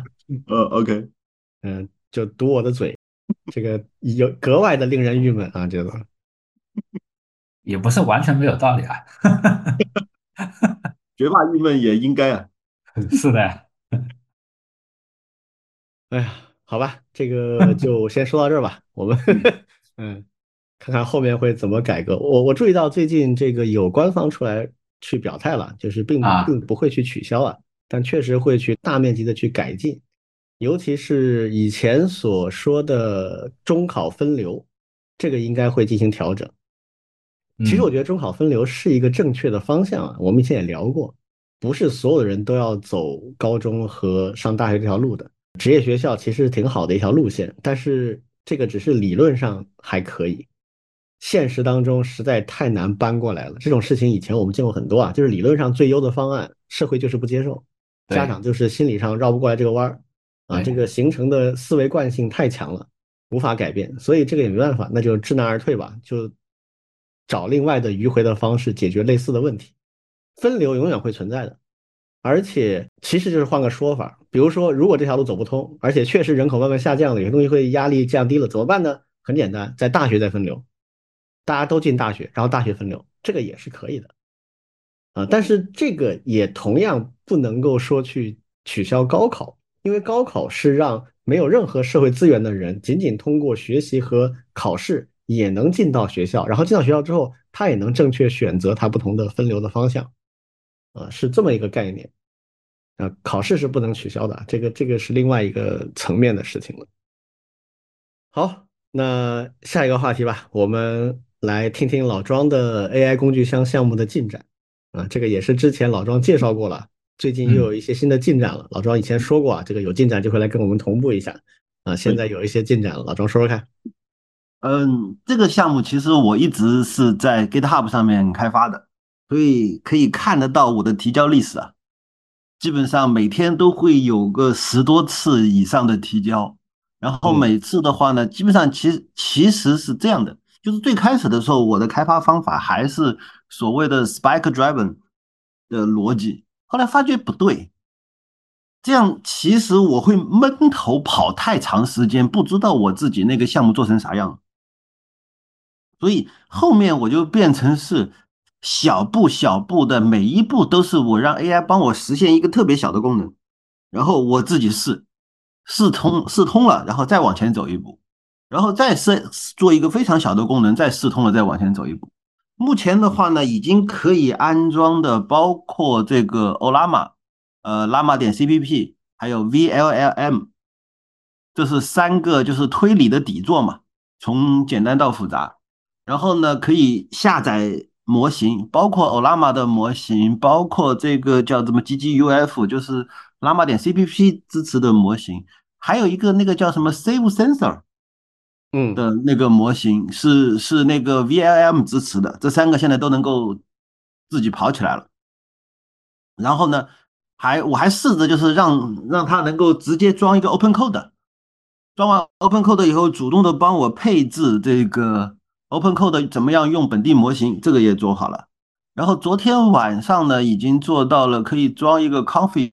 OK。 就堵我的嘴，这个有格外的令人郁闷啊，这个。 也不是完全没有道理啊。 学霸郁闷也应该啊。 是的。 哎呀，好吧，这个就先说到这儿吧。我们嗯。 嗯，看看后面会怎么改革。我注意到最近这个有官方出来去表态了，就是并啊， 不会去取消啊，但确实会去大面积的去改进，尤其是以前所说的中考分流，这个应该会进行调整。其实我嗯， 觉得中考分流是一个正确的方向啊，我们以前也聊过，不是所有的人都要走高中和上大学这条路的。职业学校其实挺好的一条路线，但是这个只是理论上还可以，现实当中实在太难搬过来了。这种事情以前我们见过很多啊，就是理论上最优的方案，社会就是不接受，家对长就是心理上绕不过来这个弯儿啊，这对， 个形成的思维惯性太强了，无法改知所以这个也没办法，那就知难而退吧，就找另外的迂回的方式解决类似的问题。分流永远会存在的。而且其实就是换个说法，比如说，如果这条路走不通，而且确实人口慢慢下降了，有些东西会压力降低了，怎么办呢？很简单，在大学再分流，大家都进大学，然后大学分流，这个也是可以的啊。但是这个也同样不能够说去取消高考，因为高考是让没有任何社会资源的人，仅仅通过学习和考试也能进到学校，然后进到学校之后，他也能正确选择他不同的分流的方向啊，是这么一个概念。考试是不能取消的，这个是另外一个层面的事情了。好，那下一个话题吧，我们来听听老庄的 AI 工具箱项目的进展啊，这个也是之前老庄介绍过了，最近又有嗯， 一些新的进展了。老庄以前说过啊，这个有进展就会来跟我们同步一下啊，现对。 在有一些进展了，老庄说说看。 这个项目其实我一直是在 GitHub 上面开发的，所以可以看得到我的提交历史啊，基本上每天都会有个10多次以上的提交。 然后嗯每次的话呢，基本上其实是这样的，就是最开始的时候，我的开发方法还是所谓的 spike driven 的逻辑，后来发觉不对，这样其实我会闷头跑太长时间，不知道我自己那个项目做成啥样，所以后面我就变成是小步小步的，每一步都是我让 AI 帮我实现一个特别小的功能，然后我自己试通了，然后再往前走一步，然后再做一个非常小的功能，再试通了，再往前走一步。目前的话呢，已经可以安装的包括这个 Olama，Llama 点 CPP，还有 VLLM，这是三个就是推理的底座嘛，从简单到复杂。然后呢，可以下载模型，包括 Olama 的模型，包括这个叫什么 GGUF，就是 Llama 点 CPP 支持的模型，还有一个那个叫什么 Save Sensor 嗯的那个模型是那个 VLM 支持的，这三个现在都能够自己跑起来了。然后呢，我还试着就是让它能够直接装一个 Open Code，装完 Open Code 以后，主动的帮我配置这个 Open Code 怎么样用本地模型，这个也做好了。然后昨天晚上呢，已经做到了可以装一个 Config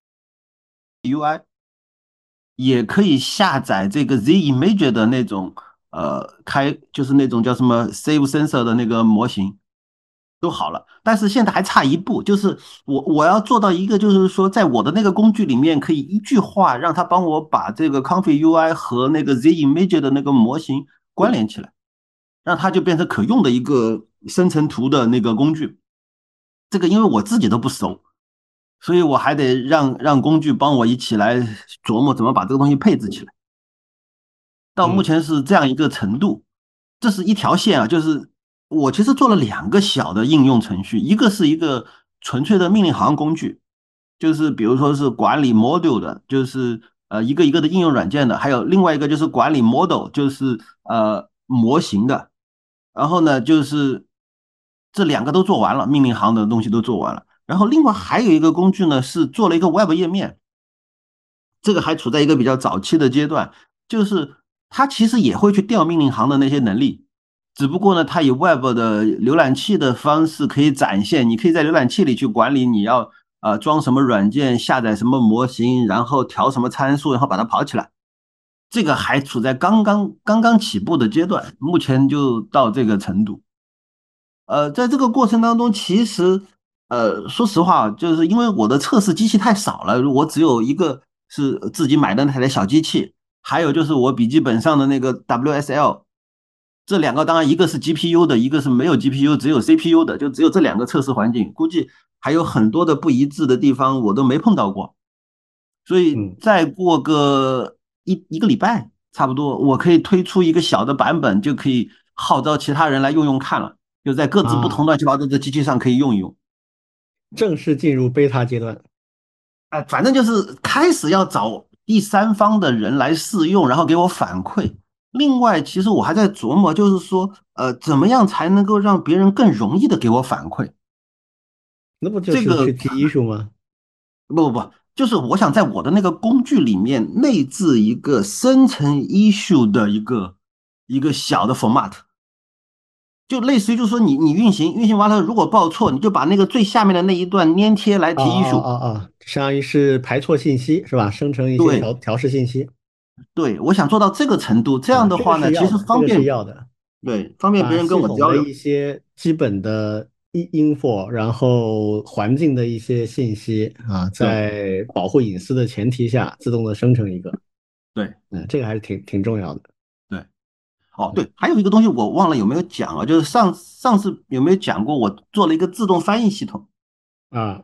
UI，也可以下载这个 ZImage 的那种就是那种叫什么 Save Sensor 的那个模型，都好了。但是现在还差一步，就是我要做到一个，就是说在我的那个工具里面，可以一句话让它帮我把这个 Config UI 和那个 ZImage 的那个模型关联起来，让它就变成可用的一个生成图的那个工具。这个因为我自己都不熟，所以我还得让工具帮我一起来琢磨怎么把这个东西配置起来。到目嗯前是这样一个程度，这是一条线啊，就是我其实做了两个小的应用程序，一个是一个纯粹的命令行工具，就是比如说是管理 module 的，就是一个一个的应用软件的，还有另外一个就是管理 model，就是模型的。然后呢，就是这两个都做完了，命令行的东西都做完了。然后另外还有一个工具呢，是做了一个 Web 页面，这个还处在一个比较早期的阶段，就是它其实也会去调命令行的那些能力，只不过呢，它以 Web 的浏览器的方式可以展现，你可以在浏览器里去管理你要装什么软件，下载什么模型，然后调什么参数，然后把它跑起来。这个还处在刚刚起步的阶段，目前就到这个程度。在这个过程当中，其实说实话，就是因为我的测试机器太少了，我只有一个是自己买的那台小机器，还有就是我笔记本上的那个 WSL，这两个当然一个是 GPU 的，一个是没有 GPU 只有 CPU 的，就只有这两个测试环境，估计还有很多的不一致的地方我都没碰到过，所以嗯再过个一个礼拜差不多，我可以推出一个小的版本，就可以号召其他人来用用看了。就在各自不同啊， 乱七八糟的机器上可以用一用。 正式进入贝塔阶段。 哎，反正就是开始要找第三方的人来试用，然后给我反馈。另外，其实我还在琢磨，就是说，怎么样才能够让别人更容易的给我反馈？ 那不就这个是去提 issue 吗？ 不，就是我想在我的那个工具里面内置一个生成 issue 的一个小的 format，就类似于就是说你运行完了，如果报错，你就把那个最下面的那一段粘贴来提 issue。 相当于是排错信息是吧？生成一些对调试信息对，我想做到这个程度，这样啊，这个的话呢，其实是要的，这个是方便， 要的。 对，方便别把人跟系统的我交流。 一些基本的info，然后环境的一些信息啊， 对在保护隐私的前提下，自动的生成一个， 对这个还是挺重要的。 对，哦对，还有一个东西我忘了有没有讲啊，就是上次有没有讲过，我做了一个自动翻译系统， 啊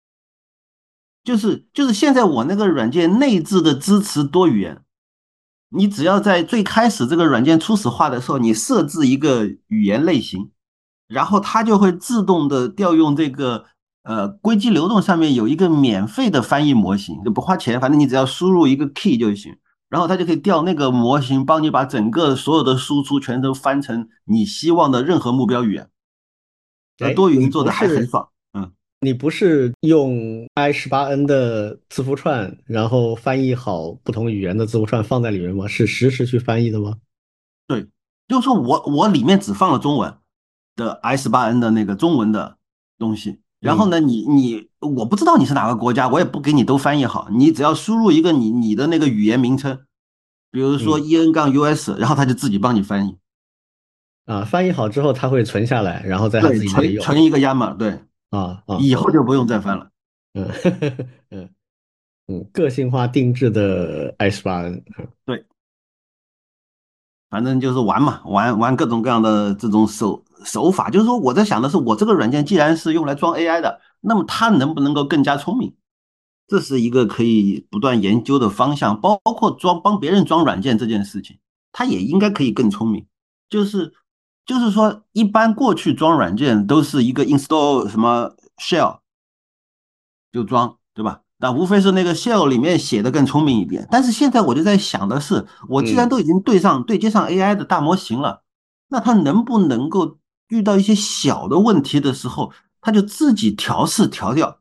就是现在我那个软件内置的支持多语言，你只要在最开始这个软件初始化的时候，你设置一个语言类型，然后它就会自动的调用这个硅基流动上面有一个免费的翻译模型，就不花钱，反正你只要输入一个 key 就行，然后它就可以调那个模型，帮你把整个所有的输出全都翻成你希望的任何目标语言。 哎，你多语言做的还很不是爽，嗯。 你不是用 i18n 的字符串，然后翻译好不同语言的字符串放在里面吗？是实时去翻译的吗？ 对，就是说我里面只放了中文的 i18n 的那个中文的东西，然后嗯呢，我不知道你是哪个国家，我也不给你都翻译好，你只要输入一个你的那个语言名称，比如说嗯 en-us，然后它就自己帮你翻译。 翻译好之后它会存下来，然后在它自对， 己那里用存一个 YAML，对，以后懂， 就不用再翻了。 嗯嗯个性化定制的 i18n， 对，反正就是玩嘛，玩各种各样的这种手法。就是说，我在想的是，我这个软件既然是用来装 AI 的，那么它能不能够更加聪明？这是一个可以不断研究的方向。包括帮别人装软件这件事情，它也应该可以更聪明。就是就是说，一般过去装软件都是一个 install 什么 shell 就装，对吧？那无非是那个 shell 里面写的更聪明一点。但是现在我就在想的是，我既然嗯都已经对接上 AI 的大模型了，那它能不能够遇到一些小的问题的时候，它就自己调试调掉，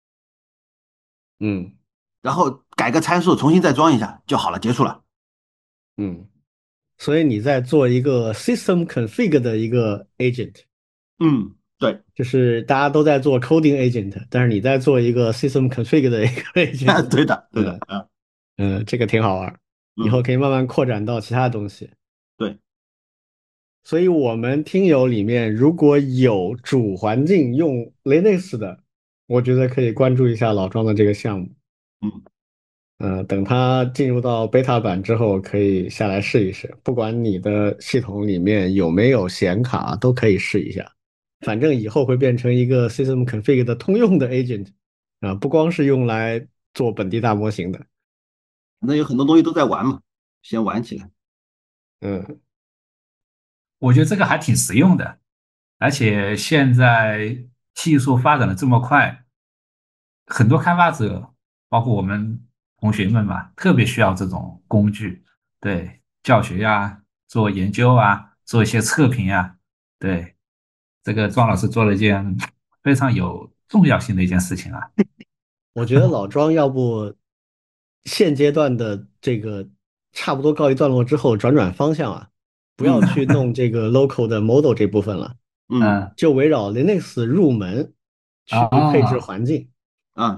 嗯然后改个参数，重新再装一下就好了，结束了。 嗯，所以你在做一个 system config 的一个 agent， 嗯，对， 就是大家都在做 coding agent，但是你在做一个 system config 的一个 agent， 对的，对的， 嗯这个挺好玩儿，以后嗯， 可以慢慢扩展到其他东西。 对， 所以我们听友里面如果有主环境用 Linux 的，我觉得可以关注一下老庄的这个项目。 嗯等它进入到 beta 版之后，可以下来试一试。不管你的系统里面有没有显卡，都可以试一下。反正以后会变成一个 system config 的通用的 agent 不光是用来做本地大模型的。 那有很多东西都在玩嘛，先玩起来。 嗯我觉得这个还挺实用的，而且现在技术发展的这么快，很多开发者，包括我们同学们嘛，特别需要这种工具，对，教学呀、做研究啊、做一些测评呀，对，这个庄老师做了一件非常有重要性的一件事情啊。 我觉得老庄要不现阶段的这个差不多告一段落之后，转方向不要嗯去弄这个 local 的 model 这部分了， 嗯嗯就围绕 Linux 入门去配置啊， 环境。 啊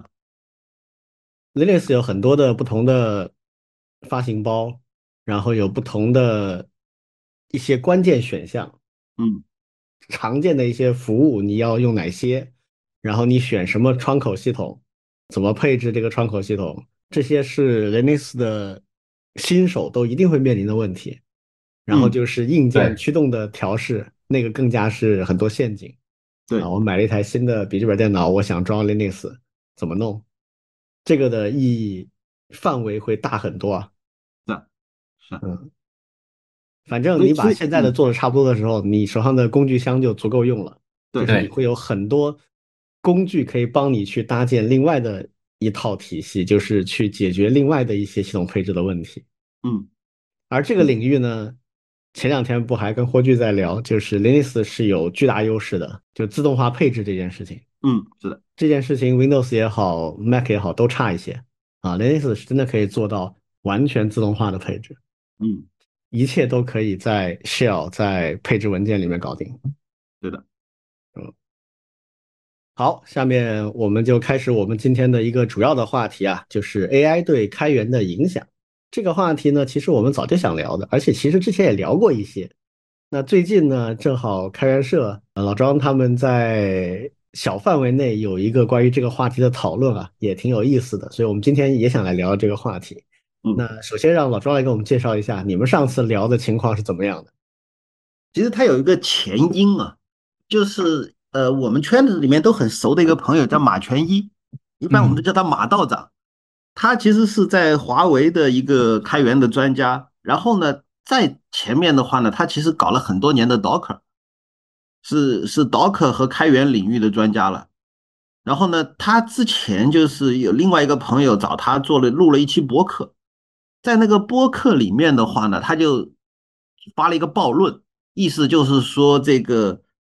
Linux 有很多的不同的发行包，然后有不同的一些关键选项， 嗯常见的一些服务你要用哪些，然后你选什么窗口系统，怎么配置这个窗口系统，这些是 Linux 的新手都一定会面临的问题。然后嗯， 就是硬件对， 驱动的调试，那个更加是很多陷阱对， 我买了一台新的笔记本电脑，我想装 Linux，怎么弄？这个的意义范围会大很多啊。 是是， 嗯，反正所以你把现在的做的差不多的时候，你手上的工具箱就足够用了。就对， 是你对， 会有很多工具可以帮你去搭建另外的一套体系，就是去解决另外的一些系统配置的问题。 嗯而这个领域呢，前两天不还跟霍炬在聊，就是 Linux 是有巨大优势的，就自动化配置这件事情。 是的， 这件事情 Windows 也好，Mac 也好，都差一些Linux 是真的可以做到完全自动化的配置， 嗯一切都可以在 Shell 在配置文件里面搞定。 对的， 嗯，好，下面我们就开始我们今天的一个主要的话题就是 AI 对开源的影响。这个话题呢，其实我们早就想聊的，而且其实之前也聊过一些。那最近呢，正好开源社老张他们在小范围内有一个关于这个话题的讨论也挺有意思的，所以我们今天也想来聊这个话题。 嗯， 那首先让老庄来给我们介绍一下，你们上次聊的情况是怎么样的？ 其实它有一个前因就是我们圈子里面都很熟的一个朋友叫马全一，一般我们都嗯叫他马道长。他其实是在华为的一个开源的专家，然后呢，在前面的话呢，他其实搞了很多年的 Docker，是 Docker 和开源领域的专家了。然后呢，他之前就是有另外一个朋友找他录了一期播客，在那个播客里面的话呢，他就发了一个暴论，意思就是说这个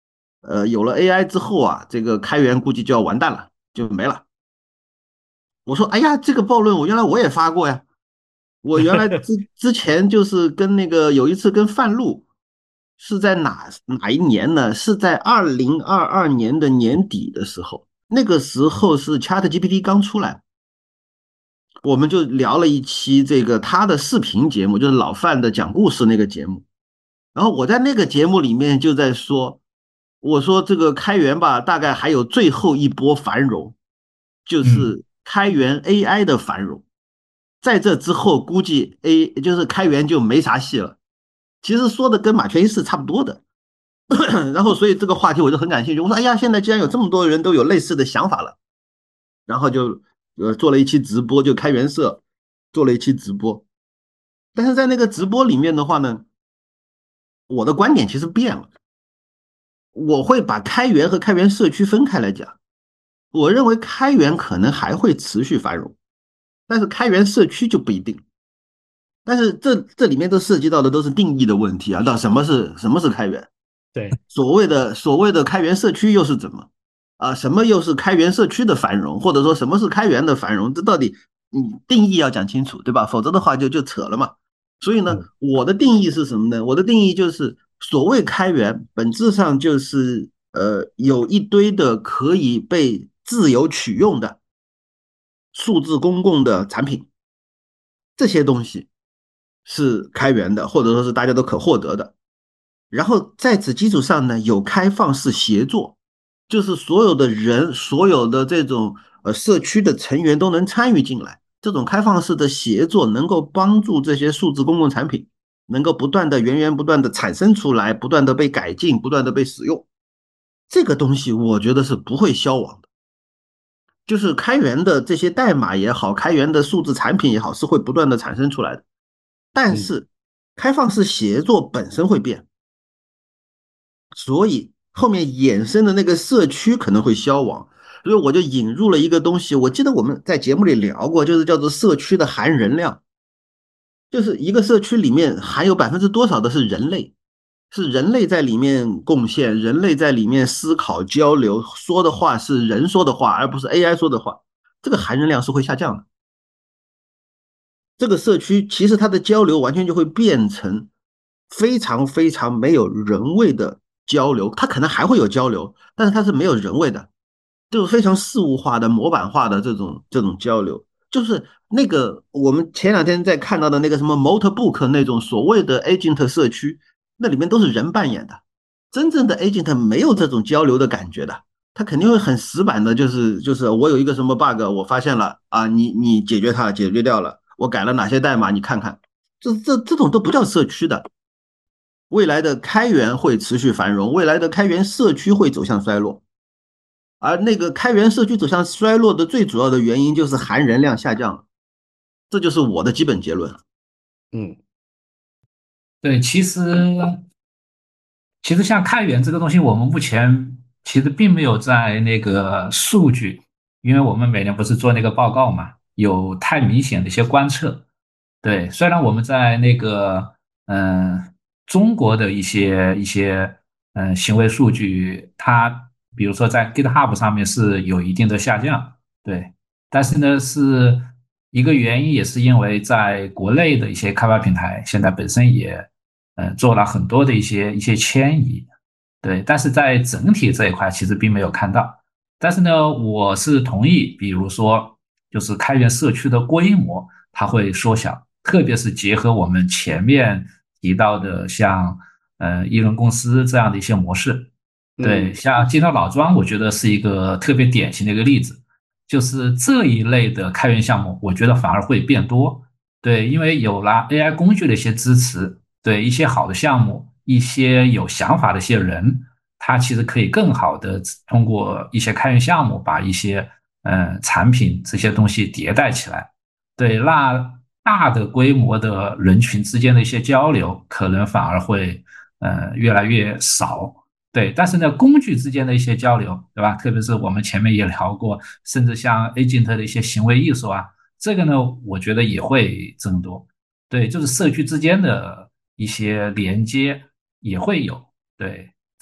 有了 AI 之后啊，这个开源估计就要完蛋了，就没了。我说，哎呀，这个暴论原来我也发过呀。我原来之前就是跟那个有一次跟范路是在哪一年呢？是在2022年的年底的时候，那个时候是 ChatGPT 刚出来，我们就聊了一期这个他的视频节目，就是老范的讲故事那个节目。然后我在那个节目里面就在说，我说这个开源吧，大概还有最后一波繁荣，就嗯。 是开源 AI 的繁荣。在这之后，估计就是开源就没啥戏了。其实说的跟马权一是差不多的。然后，所以这个话题我就很感兴趣。我说，哎呀，现在既然有这么多人都有类似的想法了，然后就做了一期直播，就开源社做了一期直播。但是在那个直播里面的话呢，我的观点其实变了，我会把开源和开源社区分开来讲。我认为开源可能还会持续繁荣，但是开源社区就不一定。但是这里面都涉及到的都是定义的问题啊，到什么是开源？ 对所谓的开源社区又是怎么啊？什么又是开源社区的繁荣，或者说什么是开源的繁荣？这到底你定义要讲清楚，对吧？否则的话就扯了嘛。所以呢， 嗯我的定义是什么呢？我的定义就是所谓开源，本质上就是有一堆的可以被自由取用的数字公共的产品，这些东西是开源的，或者说是大家都可获得的。然后在此基础上呢，有开放式协作，就是所有的人、所有的这种社区的成员都能参与进来。这种开放式的协作能够帮助这些数字公共产品能够不断的、源源不断的产生出来，不断的被改进，不断的被使用。这个东西我觉得是不会消亡的。就是开源的这些代码也好，开源的数字产品也好，是会不断的产生出来的。但嗯是开放式协作本身会变，所以后面衍生的那个社区可能会消亡。所以我就引入了一个东西，我记得我们在节目里聊过，就是叫做社区的含人量，就是一个社区里面含有多少的是人类，是人类在里面贡献，人类在里面思考交流，说的话是人说的话，而不是 AI 说的话，这个含人量是会下降的。这个社区其实它的交流完全就会变成非常非常没有人味的交流，它可能还会有交流，但是它是没有人味的，就是非常事物化的、模板化的这种交流。就是那个我们前两天在看到的那个什么 Motorbook 那种所谓的 agent 社区，那里面都是人扮演的，真正的 agent 没有这种交流的感觉的。他肯定会很死板的，就是我有一个什么 bug，我发现了啊，你解决它，解决掉了，我改了哪些代码，你看看，这种都不叫社区的。未来的开源会持续繁荣，未来的开源社区会走向衰落，而那个开源社区走向衰落的最主要的原因就是含人量下降了，这就是我的基本结论。 嗯对，其实像开源这个东西，我们目前其实并没有在那个数据，因为我们每年不是做那个报告嘛，有太明显的一些观测。对，虽然我们在那个中国的一些行为数据，它比如说在 GitHub 上面是有一定的下降，对，但是呢是一个原因，也是因为在国内的一些开发平台现在本身也做了很多的一些迁移，对，但是在整体这一块其实并没有看到。但是呢，我是同意，比如说就是开源社区的规模它会缩小，特别是结合我们前面提到的像艺人公司这样的一些模式，对， 嗯像金涛老庄，我觉得是一个特别典型的一个例子，就是这一类的开源项目，我觉得反而会变多。对，因为有了 AI 工具的一些支持，对一些好的项目，一些有想法的一些人，他其实可以更好的通过一些开源项目，把一些产品这些东西迭代起来。对，那大的规模的人群之间的一些交流，可能反而会越来越少。对，但是呢，工具之间的一些交流，对吧？特别是我们前面也聊过，甚至像 agent 的一些行为艺术啊，这个呢，我觉得也会增多。对，就是社区之间的一些连接也会有。对，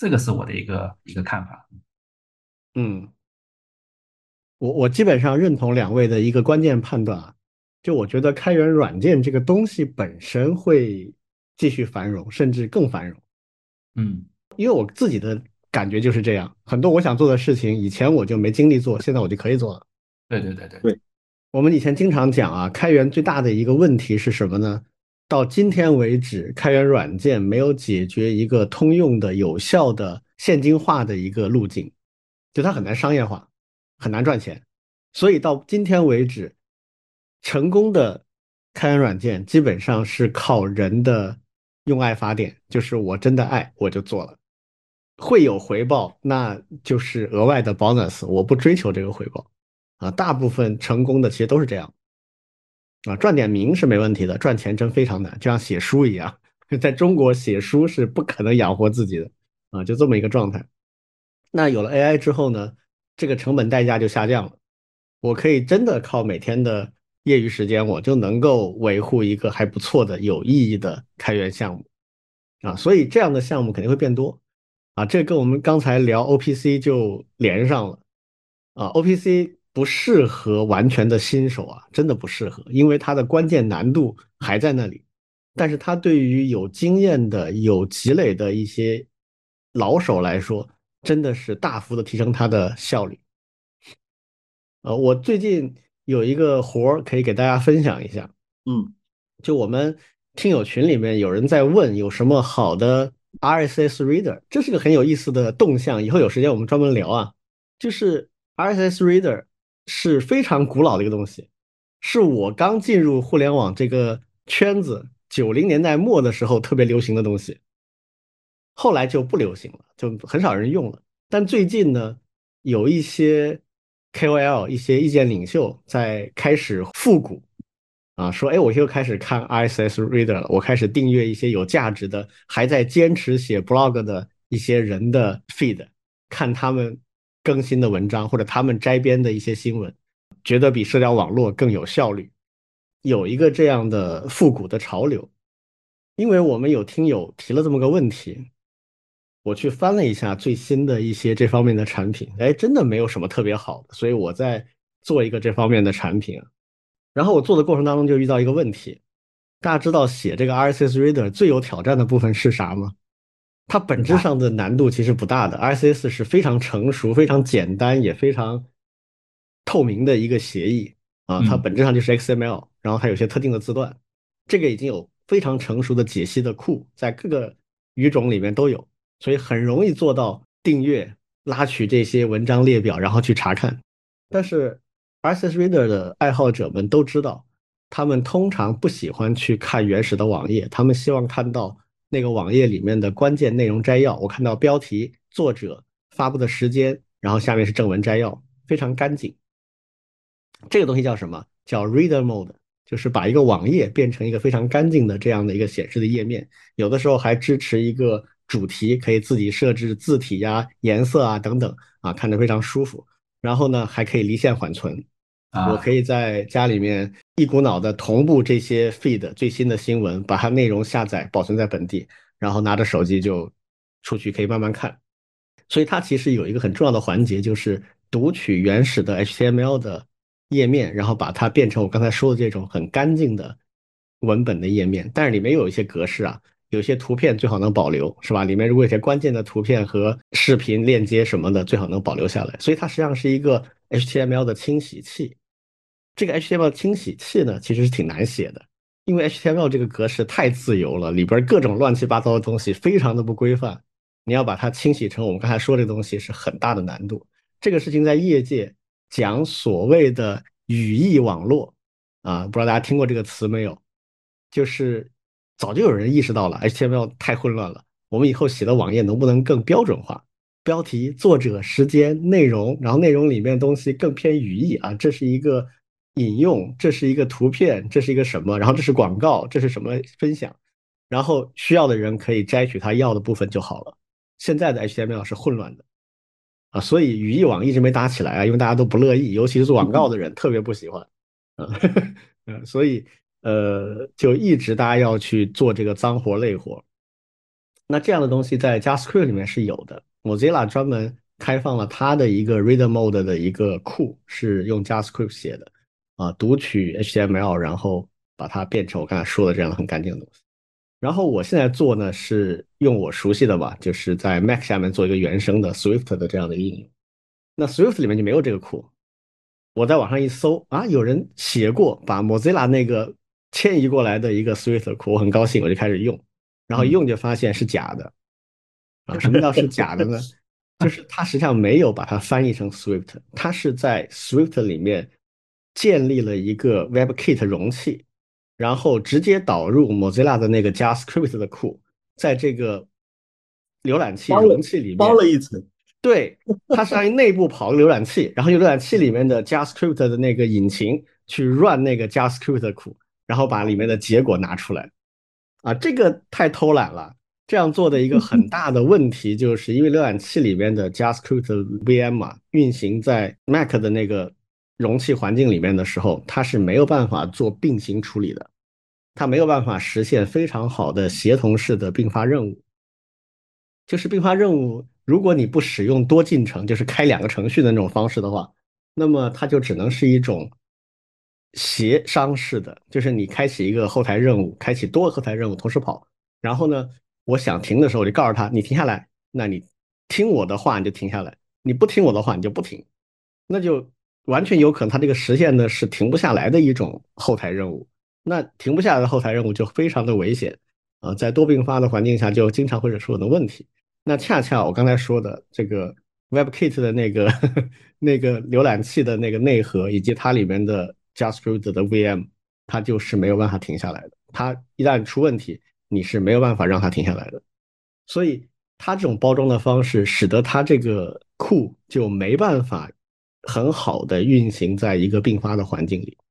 这个是我的一个看法。 嗯，我基本上认同两位的一个关键判断啊，就我觉得开源软件这个东西本身会继续繁荣，甚至更繁荣。 嗯， 因为我自己的感觉就是这样，很多我想做的事情，以前我就没精力做，现在我就可以做了。 对对对对， 对， 我们以前经常讲啊，开源最大的一个问题是什么呢？到今天为止，开源软件没有解决一个通用的、有效的、现金化的一个路径，就它很难商业化，很难赚钱。所以到今天为止，成功的开源软件基本上是靠人的用爱发电，就是我真的爱，我就做了。会有回报，那就是额外的 bonus，我不追求这个回报啊。大部分成功的其实都是这样啊，赚点名是没问题的，赚钱真非常难，就像写书一样，在中国写书是不可能养活自己的啊，就这么一个状态。那有了 AI 之后呢，这个成本代价就下降了，我可以真的靠每天的业余时间，我就能够维护一个还不错的、有意义的开源项目啊，所以这样的项目肯定会变多。啊，这跟我们刚才聊 OPC 就连上了啊。OPC 不适合完全的新手啊，真的不适合，因为它的关键难度还在那里。但是它对于有经验的、有积累的一些老手来说，真的是大幅的提升它的效率。我最近有一个活儿可以给大家分享一下， 嗯就我们听友群里面有人在问有什么好的 RSS reader，这是个很有意思的动向，以后有时间我们专门聊啊。就是 RSS reader 是非常古老的一个东西，是我刚进入互联网这个圈子90年代末的时候特别流行的东西，后来就不流行了，就很少人用了。但最近呢，有一些 KOL、一些意见领袖在开始复古啊，说，哎，我又开始看 RSS Reader 了，我开始订阅一些有价值的、还在坚持写 blog 的一些人的 feed，看他们更新的文章或者他们摘编的一些新闻，觉得比社交网络更有效率，有一个这样的复古的潮流。因为我们有听友提了这么个问题，我去翻了一下最新的一些这方面的产品，哎，真的没有什么特别好的，所以我在做一个这方面的产品啊。然后我做的过程当中就遇到一个问题，大家知道写这个 RSS Reader 最有挑战的部分是啥吗？它本质上的难度其实不大的，RSS 是非常成熟、非常简单也非常透明的一个协议啊，它嗯本质上就是 XML，然后它有些特定的字段，这个已经有非常成熟的解析的库，在各个语种里面都有，所以很容易做到订阅、拉取这些文章列表，然后去查看。但是 RSS Reader 的爱好者们都知道，他们通常不喜欢去看原始的网页，他们希望看到那个网页里面的关键内容摘要。我看到标题、作者、发布的时间，然后下面是正文摘要，非常干净。这个东西叫什么？叫 Reader Mode，就是把一个网页变成一个非常干净的这样的一个显示的页面。有的时候还支持一个主题，可以自己设置字体呀、颜色啊等等啊，看着非常舒服。然后呢，还可以离线缓存。我可啊以在家里面一股脑的同步这些 feed 最新的新闻，把它内容下载保存在本地，然后拿着手机就出去可以慢慢看。所以它其实有一个很重要的环节，就是读取原始的 HTML 的页面，然后把它变成我刚才说的这种很干净的文本的页面。但是里面有一些格式啊，有些图片最好能保留，是吧？里面如果有些关键的图片和视频链接什么的，最好能保留下来。所以它实际上是一个 HTML 的清洗器。这个 HTML 清洗器呢，其实是挺难写的，因为 HTML 这个格式太自由了，里边各种乱七八糟的东西非常的不规范。你要把它清洗成我们刚才说这个东西是很大的难度。这个事情在业界讲所谓的语义网络啊，不知道大家听过这个词没有？就是早就有人意识到了 HTML 太混乱了，我们以后写的网页能不能更标准化？标题、作者、时间、内容，然后内容里面的东西更偏语义啊，这是一个引用，这是一个图片，这是一个什么，然后这是广告，这是什么分享，然后需要的人可以摘取他要的部分就好了。现在的 HTML 是混乱的啊，所以语义网一直没打起来啊，因为大家都不乐意，尤其是做广告的人特别不喜欢啊，所以就一直大家要去做这个脏活累活。 那这样的东西在 JavaScript 里面是有的，Mozilla 专门开放了它的一个 Reader Mode 的一个库，是用 JavaScript 写的，读取 HTML，然后把它变成我刚才说的这样很干净的东西。然后我现在做呢是用我熟悉的吧，就是在 Mac 下面做一个原生的 Swift 的这样的应用。那 Swift 里面就没有这个库，我在网上一搜啊，有人写过把 Mozilla 那个迁移过来的一个 Swift 库，我很高兴，我就开始用，然后一用就发现是假的啊。什么叫是假的呢？就是它实际上没有把它翻译成 Swift，它是在 Swift 里面建立了一个 WebKit 容器，然后直接导入 Mozilla 的那个 JavaScript 的库，在这个浏览器容器里包面。 了一层。 对，它是让内部跑个浏览器，然后用浏览器里面的 JavaScript 的那个引擎去 run 那个 JavaScript 的库，然后把里面的结果拿出来。啊，这个太偷懒了。这样做的一个很大的问题，就是因为浏览器里面的 JavaScript VM 嘛，运行在 Mac 的那个容器环境里面的时候，它是没有办法做并行处理的，它没有办法实现非常好的协同式的并发任务。就是并发任务，如果你不使用多进程，就是开两个程序的那种方式的话，那么它就只能是一种协商式的，就是你开启一个后台任务，开启多个后台任务同时跑，然后呢，我想停的时候我就告诉他你停下来，那你听我的话你就停下来，你不听我的话你就不停，那就完全有可能它这个实现的是停不下来的一种后台任务，那停不下来的后台任务就非常的危险。在多并发的环境下，就经常会出很多问题。那恰恰我刚才说的这个 WebKit 的那个那个浏览器的那个内核，以及它里面的 JavaScript 的 VM，它就是没有办法停下来的。它一旦出问题，你是没有办法让它停下来的。所以它这种包装的方式，使得它这个库就没办法很好的运行在一个并发的环境里。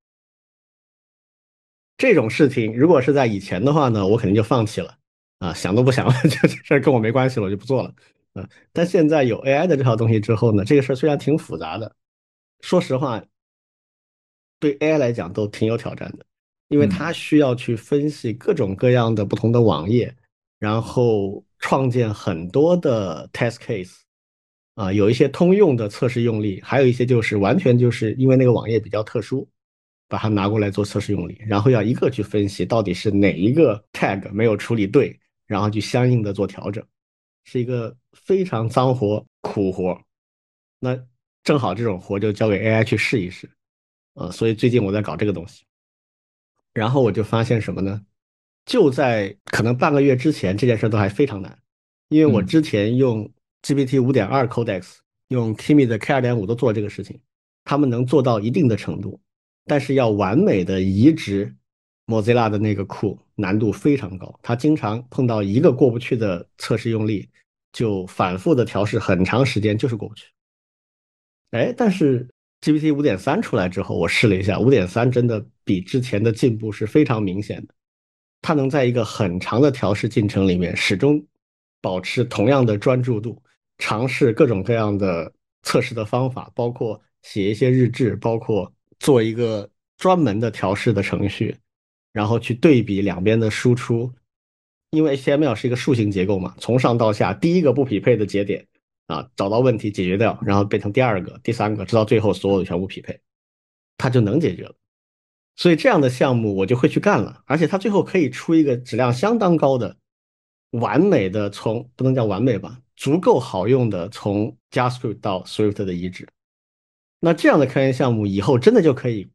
这种事情如果是在以前的话呢，我肯定就放弃了啊，想都不想了，这事儿跟我没关系了，我就不做了。但现在有 AI 的这套东西之后呢，这个事儿虽然挺复杂的，说实话，对 AI 来讲都挺有挑战的，因为它需要去分析各种各样的不同的网页，然后创建很多的 test case，有一些通用的测试用例，还有一些就是完全就是因为那个网页比较特殊，把它拿过来做测试用例，然后要一个去分析到底是哪一个 tag 没有处理对，然后去相应的做调整，是一个非常脏活苦活。那正好这种活就交给 AI 去试一试，所以最近我在搞这个东西，然后我就发现什么呢？就在可能半个月之前，这件事都还非常难，因为我之前用 GPT 5.2 Codex，用 Kimi 的 K2.5 都做这个事情，他们能做到一定的程度，但是要完美的移植 Mozilla 的那个库，难度非常高，它经常碰到一个过不去的测试用例，就反复的调试很长时间，就是过不去。哎，但是 GPT 5.3出来之后，我试了一下，5.3真的比之前的进步是非常明显的。它能在一个很长的调试进程里面，始终保持同样的专注度，尝试各种各样的测试的方法，包括写一些日志，包括做一个专门的调试的程序，然后去对比两边的输出。因为 HTML 是一个树形结构嘛，从上到下，第一个不匹配的节点找到问题解决掉，然后变成第二个、第三个，直到最后所有的全部匹配，它就能解决了。所以这样的项目我就会去干了，而且它最后可以出一个质量相当高的、完美的从不能叫完美吧，足够好用的从 JavaScript 到 Swift 的移植。那这样的科研项目以后真的就可以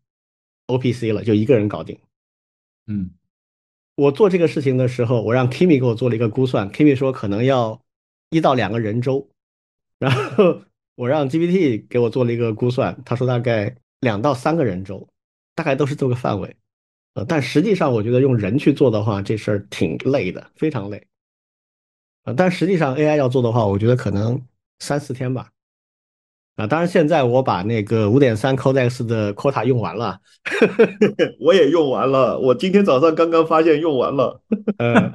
OPC 了，就一个人搞定。我做这个事情的时候，我让 Kimi 给我做了一个估算，Kimi 说可能要1到2个人周，然后我让 GPT 给我做了一个估算，他说大概2到3个人周，大概都是这个范围。但实际上我觉得用人去做的话，这事儿挺累的，非常累。但实际上 AI 要做的话，我觉得可能3、4天吧。当然现在我把那个5.3 Codex 的 quota 用完了， 我也用完了，我今天早上刚刚发现用完了。 呃，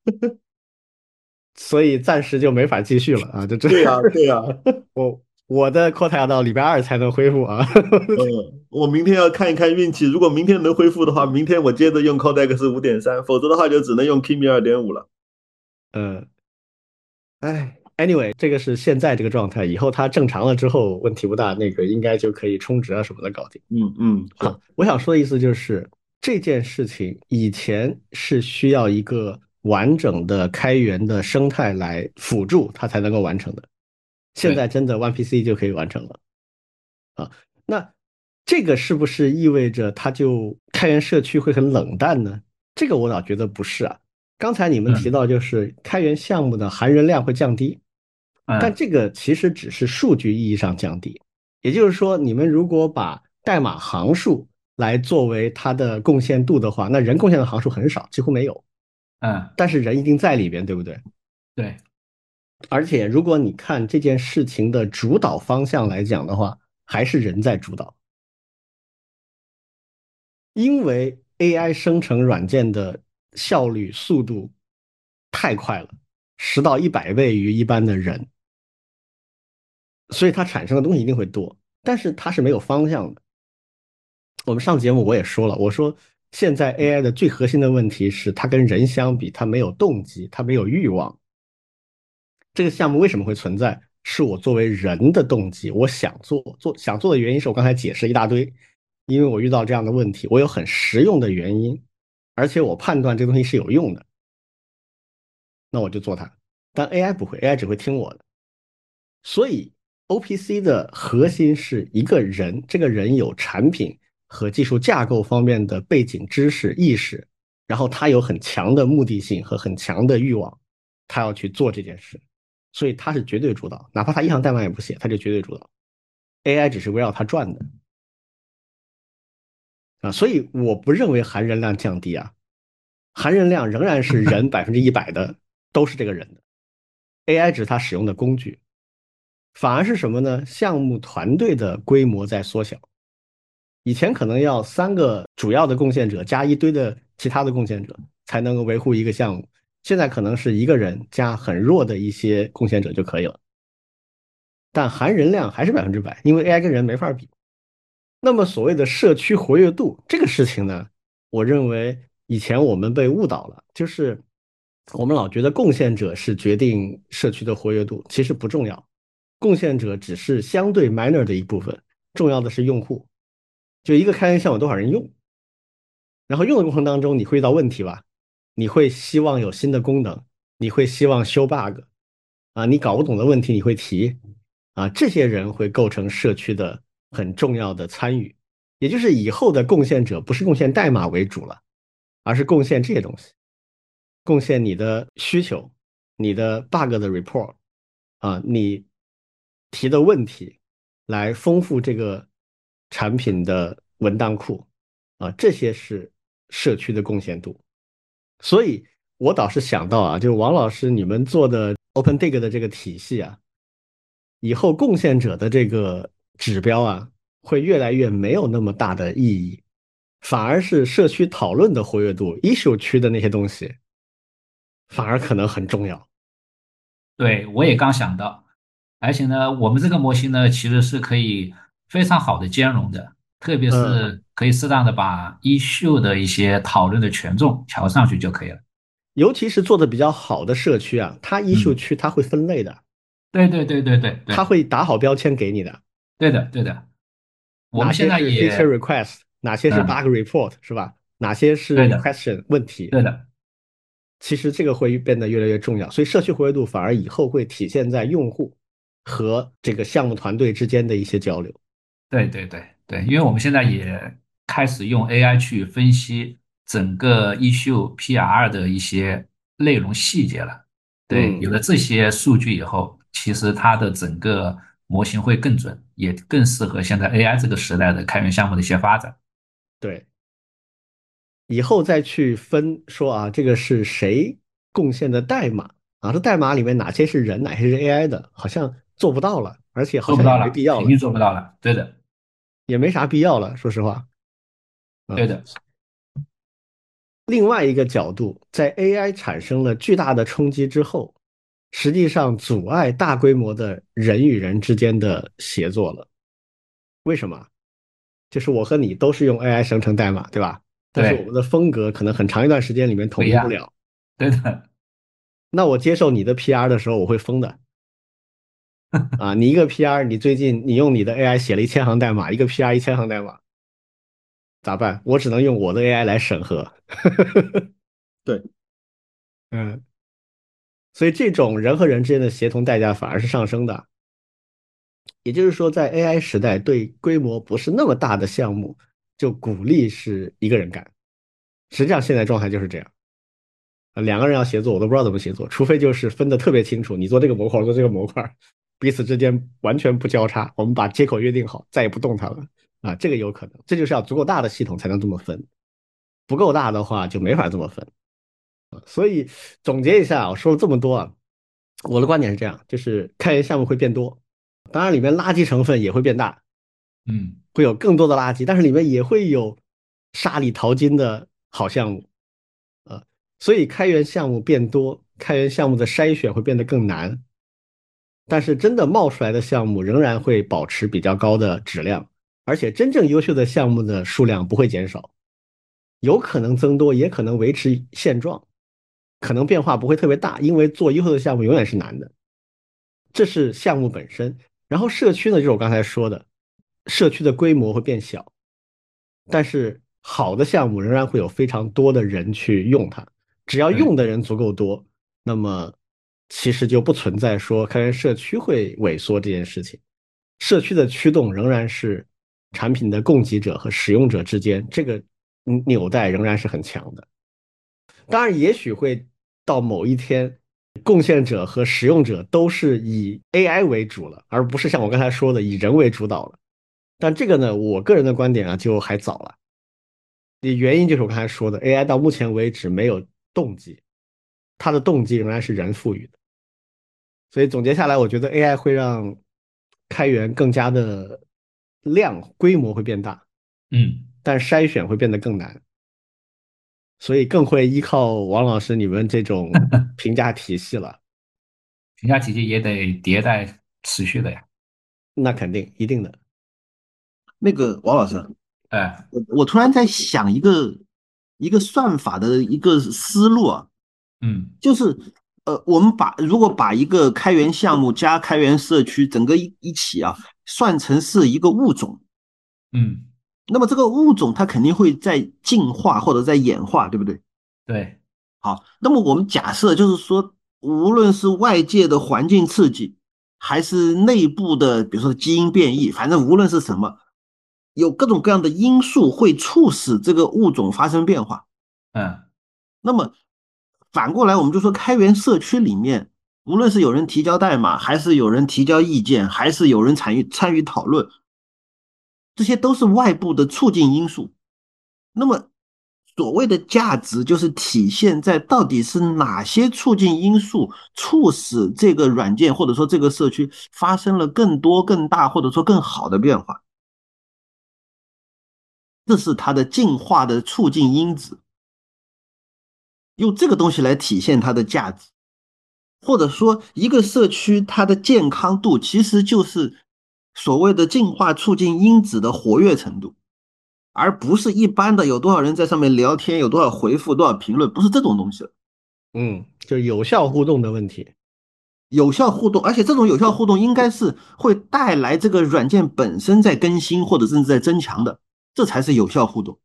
所以暂时就没法继续了啊，就这。 对呀，对呀。 我的 quota 要到礼拜2才能恢复啊。 我明天要看一看运气，如果明天能恢复的话，明天我接着用 Codex 5.3，否则的话就只能用 Kimi 2.5了。 嗯， 哎，anyway，这个是现在这个状态，以后它正常了之后问题不大，那个应该就可以充值啊什么的搞定。 是， 好，我想说的意思就是这件事情以前是需要一个完整的开源的生态来辅助它才能够完成的，现在对， 真的 OnePC 就可以完成了啊。那这个是不是意味着它就开源社区会很冷淡呢？这个我倒觉得不是啊。刚才你们提嗯到就是开源项目的含人量会降低，但嗯这个其实只是数据意义上降低。也就是说，你们如果把代码行数来作为它的贡献度的话，那人贡献的行数很少，几乎没有。 嗯， 但是人一定在里边，对不对？ 对， 而且如果你看这件事情的主导方向来讲的话，还是人在主导，因为 AI 生成软件的效率、速度太快了，10到100倍于一般的人，所以它产生的东西一定会多，但是它是没有方向的。我们上节目我也说了，我说现在 AI 的最核心的问题是它跟人相比，它没有动机，它没有欲望。这个项目为什么会存在？是我作为人的动机，我想做的原因是我刚才解释一大堆，因为我遇到这样的问题，我有很实用的原因，而且我判断这个东西是有用的，那我就做它。但 AI 不会，AI 只会听我的。所以 OPC 的核心是一个人，这个人有产品和技术架构方面的背景知识意识，然后他有很强的目的性和很强的欲望，他要去做这件事，所以他是绝对主导，哪怕他一行代码也不写，他就绝对主导，AI 只是围绕他转的啊，所以我不认为含人量降低啊，含人量仍然是人100%的都是这个人的，AI 只是他使用的工具。反而是什么呢？项目团队的规模在缩小。以前可能要3个主要的贡献者加一堆的其他的贡献者才能够维护一个项目，现在可能是一个人加很弱的一些贡献者就可以了。但含人量还是100%，因为 AI 跟人没法比。那么所谓的社区活跃度这个事情呢，我认为以前我们被误导了，就是我们老觉得贡献者是决定社区的活跃度，其实不重要，贡献者只是相对 minor 的一部分，重要的是用户。就一个开源项目多少人用，然后用的过程当中你会遇到问题吧？你会希望有新的功能，你会希望修 bug 啊，你搞不懂的问题你会提啊，这些人会构成社区的很重要的参与，也就是以后的贡献者不是贡献代码为主了，而是贡献这些东西，贡献你的需求，你的 bug 的 report 啊，你提的问题，来丰富这个产品的文档库啊，这些是社区的贡献度。所以我倒是想到啊，就王老师你们做的 OpenDig 的这个体系啊，以后贡献者的这个指标啊，会越来越没有那么大的意义，反而是社区讨论的活跃度，issue 区的那些东西，反而可能很重要。 对，我也刚想到，而且呢，我们这个模型呢，其实是可以非常好的兼容的，特别嗯， 是可以适当的把 issue 的一些讨论的权重调上去就可以了。 尤其是做的比较好的社区啊，它 issue 嗯， 区它会分类的， 对对对对对对它会打好标签给你的， 对的对的，我们现在哪些是 feature 也， request，哪些是 bug 嗯， report，是吧？哪些是对的 question 问题， 对的， 其实这个会变得越来越重要，所以社区活跃度反而以后会体现在用户和这个项目团队之间的一些交流。 对对对对，因为我们现在也开始用 AI 去分析整个 issue PR 的一些内容细节了。对，有嗯， 了这些数据以后，其实它的整个模型会更准，也更适合现在 AI 这个时代的开源项目的一些发展。 对，以后再去分说啊，这个是谁贡献的代码啊？这代码里面哪些是人，哪些是 AI 的，好像做不到了，而且好像也做不到了， 没必要了， 肯定做不到了。对的， 也没啥必要了，说实话。啊。 对的， 另外一个角度，在 AI 产生了巨大的冲击之后，实际上阻碍大规模的人与人之间的协作了。为什么？就是我和你都是用 AI 生成代码，对吧？但是我对， 们的风格可能很长一段时间里面不一样， 统一不了。 对的， 那我接受你的 PR 的时候，我会疯的啊！你一个 PR，你最近你用你的 AI 写了1000行代码，一个 PR 1000行代码，咋办？我只能用我的 AI 来审核。 对， 嗯，所以这种人和人之间的协同代价反而是上升的。也就是说，在 AI 时代，对规模不是那么大的项目，就鼓励是一个人干。实际上，现在状态就是这样。两个人要协作，我都不知道怎么协作，除非就是分得特别清楚，你做这个模块，我做这个模块，彼此之间完全不交叉，我们把接口约定好，再也不动它了啊，这个有可能，这就是要足够大的系统才能这么分，不够大的话就没法这么分。所以总结一下，我说了这么多啊，我的观点是这样，就是开源项目会变多，当然里面垃圾成分也会变大， 嗯， 会有更多的垃圾，但是里面也会有沙里淘金的好项目。所以开源项目变多，开源项目的筛选会变得更难，但是真的冒出来的项目仍然会保持比较高的质量，而且真正优秀的项目的数量不会减少，有可能增多，也可能维持现状，可能变化不会特别大，因为做优秀的项目永远是难的，这是项目本身。然后社区呢，就是我刚才说的，社区的规模会变小，但是好的项目仍然会有非常多的人去用它，只要对， 用的人足够多，那么其实就不存在说开源社区会萎缩这件事情。社区的驱动仍然是产品的供给者和使用者之间，这个纽带仍然是很强的。当然，也许会到某一天，贡献者和使用者都是以 AI 为主了，而不是像我刚才说的以人为主导了。但这个呢，我个人的观点啊，就还早了。原因就是我刚才说的，AI 到目前为止没有动机，它的动机仍然是人赋予的。所以总结下来，我觉得 AI 会让开源更加的规模会变大， 嗯， 但筛选会变得更难，所以更会依靠王老师你们这种评价体系了。 评价体系也得迭代持续的呀。 那肯定一定的。 那个王老师， 哎， 我突然在想一个算法的一个思路啊， 嗯就是我们如果把一个开源项目加开源社区整个一起啊，算成是一个物种， 嗯， 那么这个物种它肯定会在进化或者在演化，对不对？ 对， 好，那么我们假设就是说，无论是外界的环境刺激，还是内部的，比如说基因变异，反正无论是什么，有各种各样的因素会促使这个物种发生变化。 嗯那么反过来，我们就说开源社区里面，无论是有人提交代码，还是有人提交意见，还是有人参与讨论，这些都是外部的促进因素。那么所谓的价值，就是体现在到底是哪些促进因素促使这个软件或者说这个社区发生了更多、更大或者说更好的变化，这是它的进化的促进因子，用这个东西来体现它的价值。或者说一个社区它的健康度其实就是所谓的进化促进因子的活跃程度，而不是一般的有多少人在上面聊天，有多少回复，多少评论，不是这种东西了。 就是有效互动的问题。 有效互动，而且这种有效互动应该是会带来这个软件本身在更新或者甚至在增强的，这才是有效互动。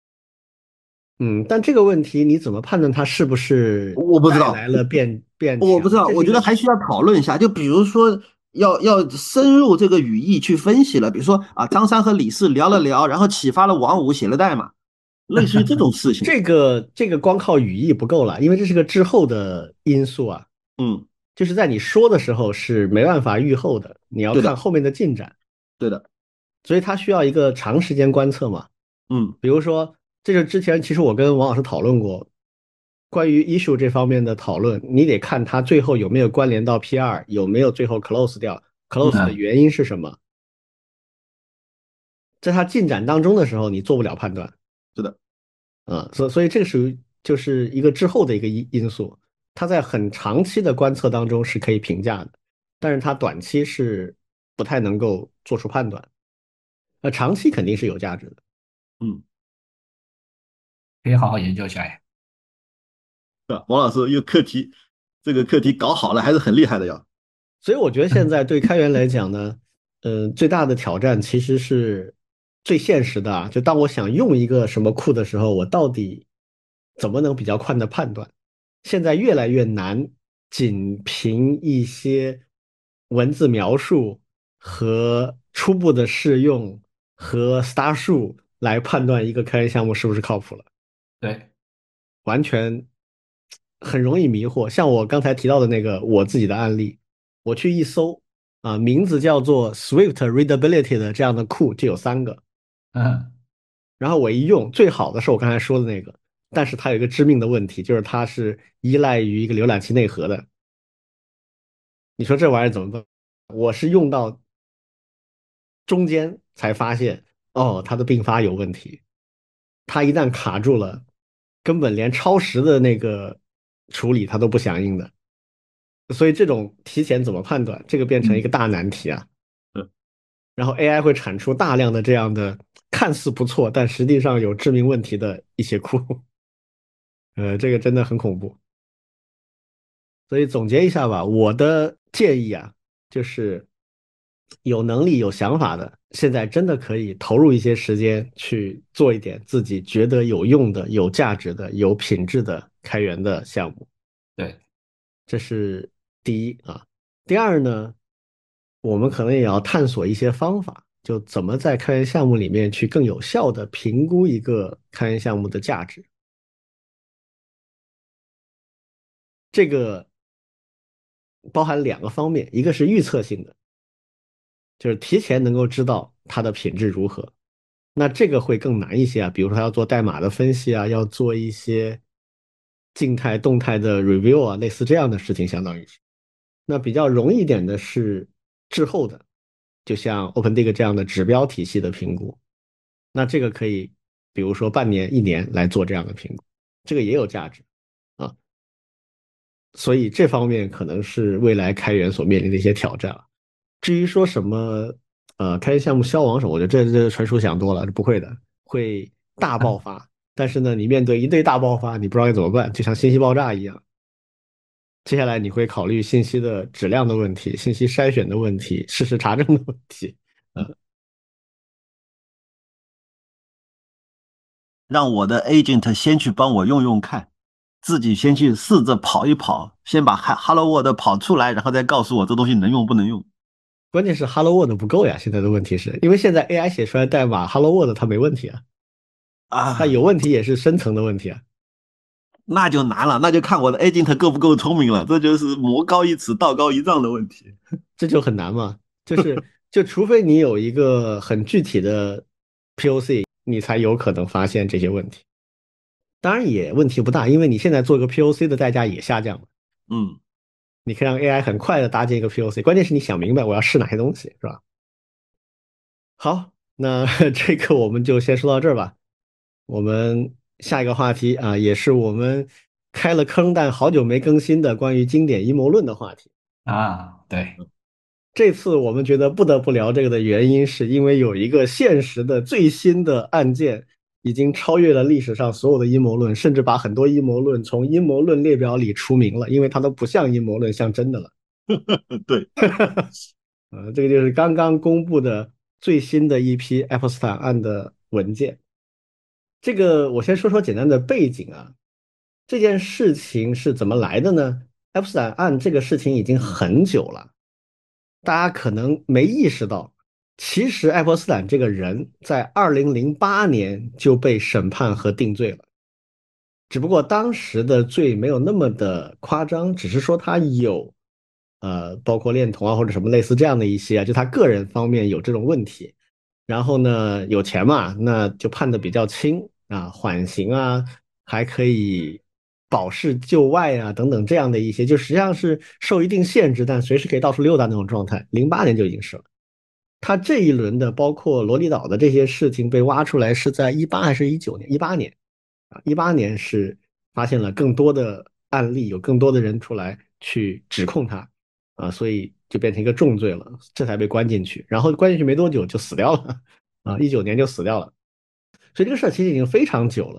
但这个问题你怎么判断它是不是我不知道， 带来了变强？ 我不知道，我觉得这是一个还需要讨论一下。就比如说，要深入这个语义去分析了。比如说啊，张三和李四聊了聊，然后启发了王五写了代码，类似于这种事情。 这个光靠语义不够了，因为这是个滞后的因素啊， 嗯， 就是在你说的时候是没办法预后的，你要对的， 看后面的进展， 对的， 所以它需要一个长时间观测嘛。 嗯比如说，这是之前其实我跟王老师讨论过关于 issue 这方面的讨论，你得看它最后有没有关联到 PR，有没有最后 close 掉，close 的嗯， 原因是什么，在它进展当中的时候你做不了判断。 是的， 所以这个属于就是一个滞后的一个因素，它在很长期的观测当中是可以评价的，但是它短期是不太能够做出判断，长期肯定是有价值的。 嗯， 可以好好研究一下呀。 是吧？王老师又课题这个课题搞好了还是很厉害的呀。 所以我觉得现在对开源来讲呢，最大的挑战其实是最现实的啊，就当我想用一个什么库的时候，我到底怎么能比较快的判断？现在越来越难，仅凭一些文字描述和初步的试用和 star 数来判断一个开源项目是不是靠谱了。 对， 完全很容易迷惑。像我刚才提到的那个我自己的案例，我去一搜啊，名字叫做 Swift Readability 的这样的库就有3个， 嗯然后我一用，最好的是我刚才说的那个，但是它有一个致命的问题，就是它是依赖于一个浏览器内核的。你说这玩意儿怎么办？我是用到中间才发现，哦，它的并发有问题。它一旦卡住了，根本连超时的那个处理它都不响应的。所以这种提前怎么判断，这个变成一个嗯大难题啊。 嗯， 然后 AI 会产出大量的这样的看似不错，但实际上有致命问题的一些库，这个真的很恐怖。所以总结一下吧，我的建议啊，就是有能力、有想法的，现在真的可以投入一些时间去做一点自己觉得有用的、有价值的、有品质的开源的项目。 对， 这是第一啊。第二呢，我们可能也要探索一些方法，就怎么在开源项目里面去更有效的评估一个开源项目的价值。这个包含2个方面，一个是预测性的，就是提前能够知道它的品质如何。那这个会更难一些啊，比如说要做代码的分析啊，要做一些静态、动态的 review 啊，类似这样的事情，相当于是。那比较容易一点的是滞后的，就像 OpenDig 这样的指标体系的评估。那这个可以，比如说半年、1年来做这样的评估，这个也有价值啊。所以这方面可能是未来开源所面临的一些挑战了。至于说什么开源项目消亡什么，我觉得这纯属想多了，不会的，会大爆发。但是呢，你面对一堆大爆发，你不知道该怎么办，就像信息爆炸一样。接下来你会考虑信息的质量的问题、信息筛选的问题、事实查证的问题。 让我的 agent 先去帮我用用看，自己先去试着跑一跑，先把 Hello World 跑出来，然后再告诉我这东西能用不能用。 关键是 Hello World 不够呀，现在的问题是因为现在 AI 写出来代码 Hello World 它没问题啊，它啊， 有问题也是深层的问题啊。 那就难了，那就看我的 agent 够不够聪明了，这就是魔高一尺，道高一丈的问题。 这就很难嘛。就除非你有一个很具体的 POC，你才有可能发现这些问题。当然也问题不大，因为你现在做个 POC 的代价也下降了。 嗯， 你可以让 AI 很快的搭建一个 POC，关键是你想明白我要试哪些东西，是吧？好，那这个我们就先说到这儿吧。我们下一个话题啊，也是我们开了坑但好久没更新的关于经典阴谋论的话题。 啊，对， 这次我们觉得不得不聊这个的原因，是因为有一个现实的最新的案件，已经超越了历史上所有的阴谋论，甚至把很多阴谋论从阴谋论列表里除名了，因为它都不像阴谋论，像真的了。 对， 这个就是刚刚公布的最新的一批爱泼斯坦案的文件。这个我先说说简单的背景啊，这件事情是怎么来的呢？爱泼斯坦案这个事情已经很久了。大家可能没意识到，其实爱泼斯坦这个人在2008年就被审判和定罪了，只不过当时的罪没有那么的夸张，只是说他有包括恋童啊或者什么类似这样的一些啊，就他个人方面有这种问题。然后呢，有钱嘛，那就判的比较轻啊，缓刑啊，还可以保释就外啊，等等这样的一些，就实际上是受一定限制，但随时可以到处溜达那种状态。08年就已经是了。他这一轮的包括罗里岛的这些事情被挖出来是在18还是19年？18年啊，18年是发现了更多的案例，有更多的人出来去指控他啊，所以就变成一个重罪了，这才被关进去。然后关进去没多久就死掉了啊，19年就死掉了。所以这个事儿其实已经非常久了。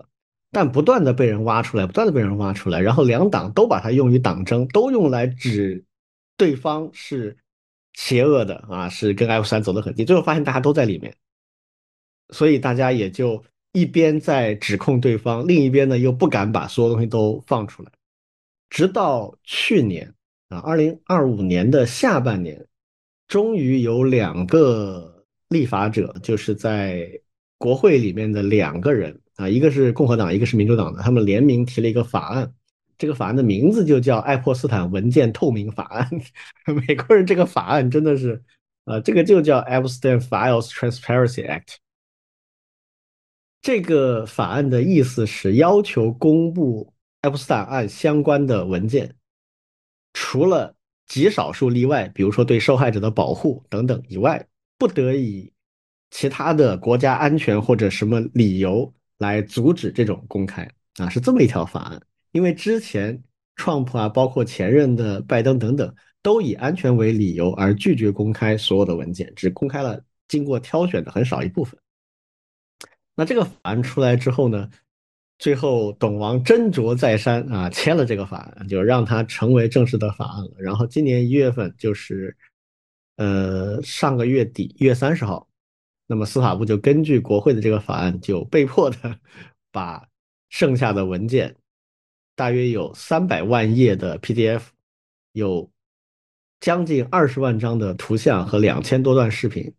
但不断的被人挖出来，不断的被人挖出来，然后两党都把它用于党争，都用来指对方是邪恶的啊，是跟 F3走得很近，最后发现大家都在里面，所以大家也就一边在指控对方，另一边呢又不敢把所有东西都放出来，直到去年啊，2025年的下半年，终于有两个立法者，就是在国会里面的两个人啊，一个是共和党，一个是民主党的，他们联名提了一个法案，这个法案的名字就叫《爱泼斯坦文件透明法案》。美国人这个法案真的是，这个就叫 Epstein Files Transparency Act。这个法案的意思是要求公布爱泼斯坦案相关的文件，除了极少数例外，比如说对受害者的保护等等以外，不得以其他的国家安全或者什么理由来阻止这种公开啊，是这么一条法案。因为之前 Trump 啊，包括前任的拜登等等，都以安全为理由而拒绝公开所有的文件，只公开了经过挑选的很少一部分。那这个法案出来之后呢，最后董王斟酌再三啊，签了这个法案，就让它成为正式的法案了。然后今年1月份，就是上个月底1月30号，那么司法部就根据国会的这个法案，就被迫的把剩下的文件，大约有300万页的 PDF，有将近20万张的图像和2000多段视频，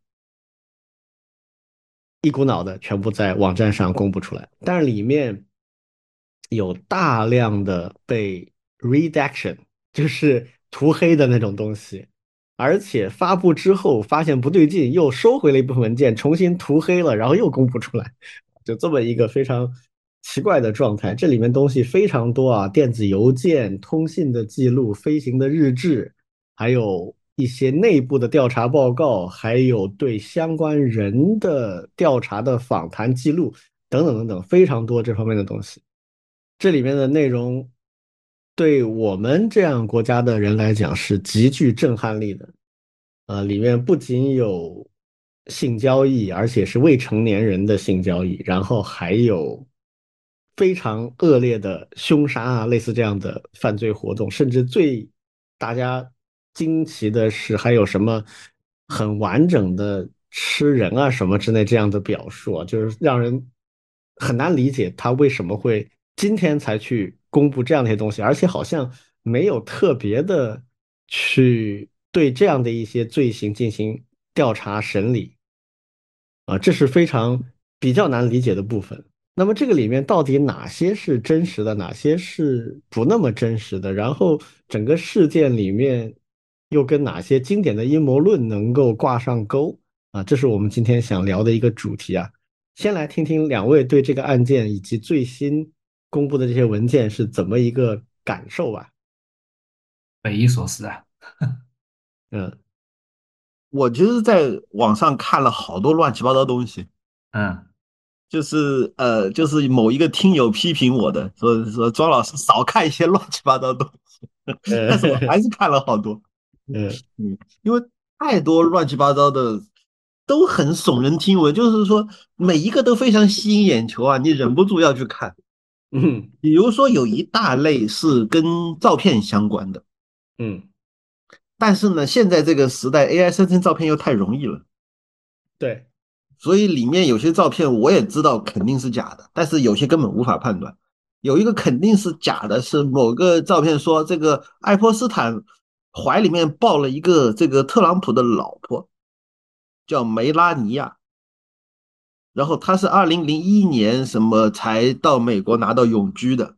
一股脑的全部在网站上公布出来，但是里面有大量的被 redaction，就是涂黑的那种东西，而且发布之后发现不对劲，又收回了一部分文件，重新涂黑了，然后又公布出来，就这么一个非常奇怪的状态。这里面东西非常多啊，电子邮件、通信的记录、飞行的日志，还有一些内部的调查报告，还有对相关人的调查的访谈记录等等等等，非常多这方面的东西。这里面的内容对我们这样国家的人来讲是极具震撼力的。里面不仅有性交易，而且是未成年人的性交易，然后还有非常恶劣的凶杀啊，类似这样的犯罪活动，甚至最大家惊奇的是，还有什么很完整的吃人啊什么之类这样的表述啊，就是让人很难理解他为什么会今天才去公布这样的一些东西，而且好像没有特别的去对这样的一些罪行进行调查审理啊，这是非常比较难理解的部分。那么这个里面到底哪些是真实的，哪些是不那么真实的？然后整个事件里面又跟哪些经典的阴谋论能够挂上钩啊？这是我们今天想聊的一个主题啊。先来听听两位对这个案件以及最新公布的这些文件是怎么一个感受吧。 匪夷所思啊。 嗯我其实在网上看了好多乱七八糟的东西， 嗯就是某一个听友批评我的，说庄老师少看一些乱七八糟的东西，但是我呃还是看了好多。 呃因为太多乱七八糟的都很耸人听闻，就是说每一个都非常吸引眼球啊，你忍不住要去看。 嗯比如说有一大类是跟照片相关的， 嗯， 但是呢，现在这个时代 AI 生成照片又太容易了， 对， 所以里面有些照片我也知道肯定是假的，但是有些根本无法判断。有一个肯定是假的，是某个照片说这个爱泼斯坦怀里面抱了一个这个特朗普的老婆，叫梅拉尼亚，然后他是2001年什么才到美国拿到永居的，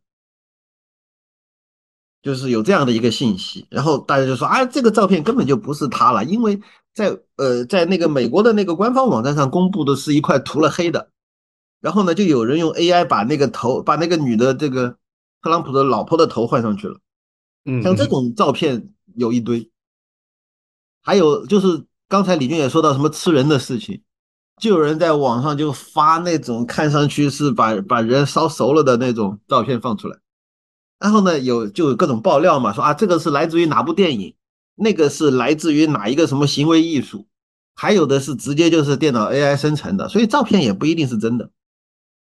就是有这样的一个信息。然后大家就说啊，这个照片根本就不是他了，因为在那个美国的那个官方网站上公布的是一块涂了黑的，然后呢就有人用 AI 把那个女的这个特朗普的老婆的头换上去了，像这嗯嗯种照片有一堆。还有就是刚才李军也说到什么吃人的事情，就有人在网上就发那种看上去是把人烧熟了的那种照片放出来，然后呢就有各种爆料嘛，说啊这个是来自于哪部电影，那个是来自于哪一个什么行为艺术，还有的是直接就是电脑 AI 生成的，所以照片也不一定是真的。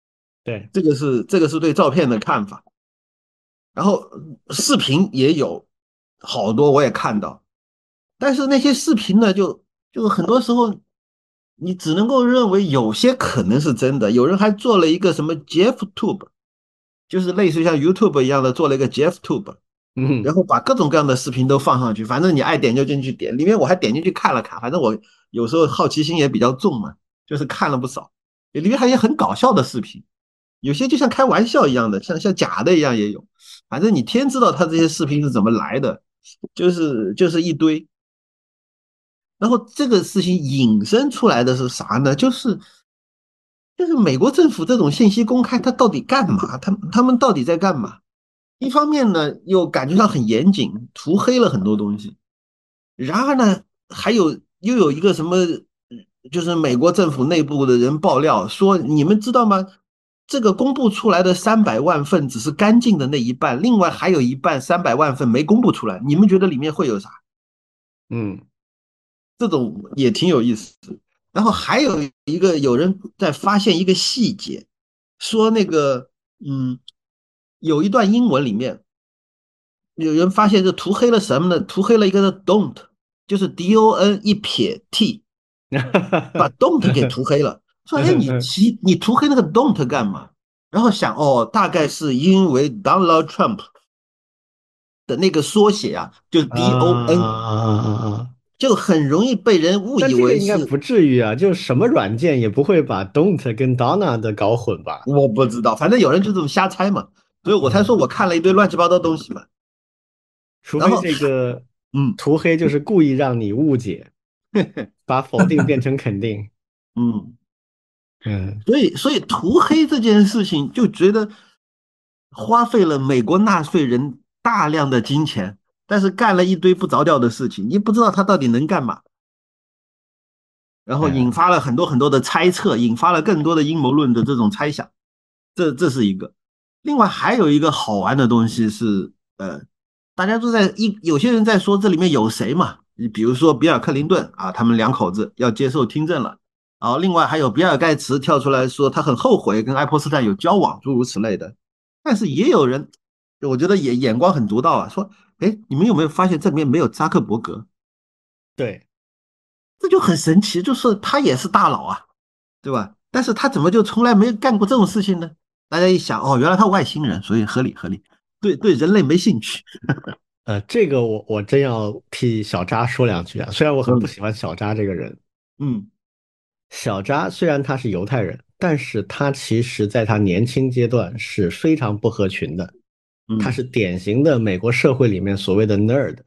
对， 这个是对照片的看法。然后视频也有好多我也看到，但是那些视频呢，就很多时候你只能够认为有些可能是真的，有人还做了一个什么 JeffTube，就是类似于像 YouTube 一样的做了一个 JeffTube， 嗯然后把各种各样的视频都放上去，反正你爱点就进去点。里面我还点进去看了看，反正我有时候好奇心也比较重嘛，就是看了不少。里面还有很搞笑的视频，有些就像开玩笑一样的，像假的一样也有。反正你天知道他这些视频是怎么来的，就是一堆。然后这个事情引申出来的是啥呢？就是美国政府这种信息公开，他到底干嘛？他们到底在干嘛？一方面呢，又感觉上很严谨，涂黑了很多东西。然而呢，又有一个什么，就是美国政府内部的人爆料说，你们知道吗？这个公布出来的300万份只是干净的那一半，另外还有一半300万份没公布出来。你们觉得里面会有啥？ 嗯， 这种也挺有意思。然后还有一个有人在发现一个细节，说那个有一段英文里面有人发现这涂黑了什么呢？涂黑了一个 don't，就是 DON 一撇 T，把 don't 给涂黑了。说哎，你涂黑那个 don't 干嘛？然后想哦，大概是因为 Donald Trump 的那个缩写啊，就是 DON， 啊， 就很容易被人误以但这个为是。 应该不至于啊，就什么软件也不会把 don't 跟 Donna 的搞混吧？ 我不知道，反正有人就这么瞎猜嘛，所以我才说嗯， 我看了一堆乱七八糟东西嘛。然后， 除非这个嗯涂黑就是故意让你误解，把否定变成肯定。 嗯， 嗯， 所以涂黑这件事情就觉得花费了美国纳税人大量的金钱，但是干了一堆不着调的事情，你不知道他到底能干嘛，然后引嗯， 发了很多很多的猜测，引发了更多的阴谋论的这种猜想，这是一个。另外还有一个好玩的东西是，大家都有些人在说这里面有谁嘛？你比如说比尔·克林顿啊，他们两口子要接受听证了。然后另外还有比尔·盖茨跳出来说他很后悔跟爱泼斯坦有交往，诸如此类的。但是也有人，我觉得也眼光很独到啊，说，哎，你们有没有发现这里面没有扎克伯格？ 对， 这就很神奇，就是他也是大佬啊，对吧？但是他怎么就从来没有干过这种事情呢？大家一想，哦，原来他外星人，所以合理合理，对人类没兴趣。 这个我真要替小扎说两句啊，虽然我很不嗯喜欢小扎这个人。 嗯小扎虽然他是犹太人，但是他其实在他年轻阶段是非常不合群的，他嗯是典型的美国社会里面所谓的 nerd，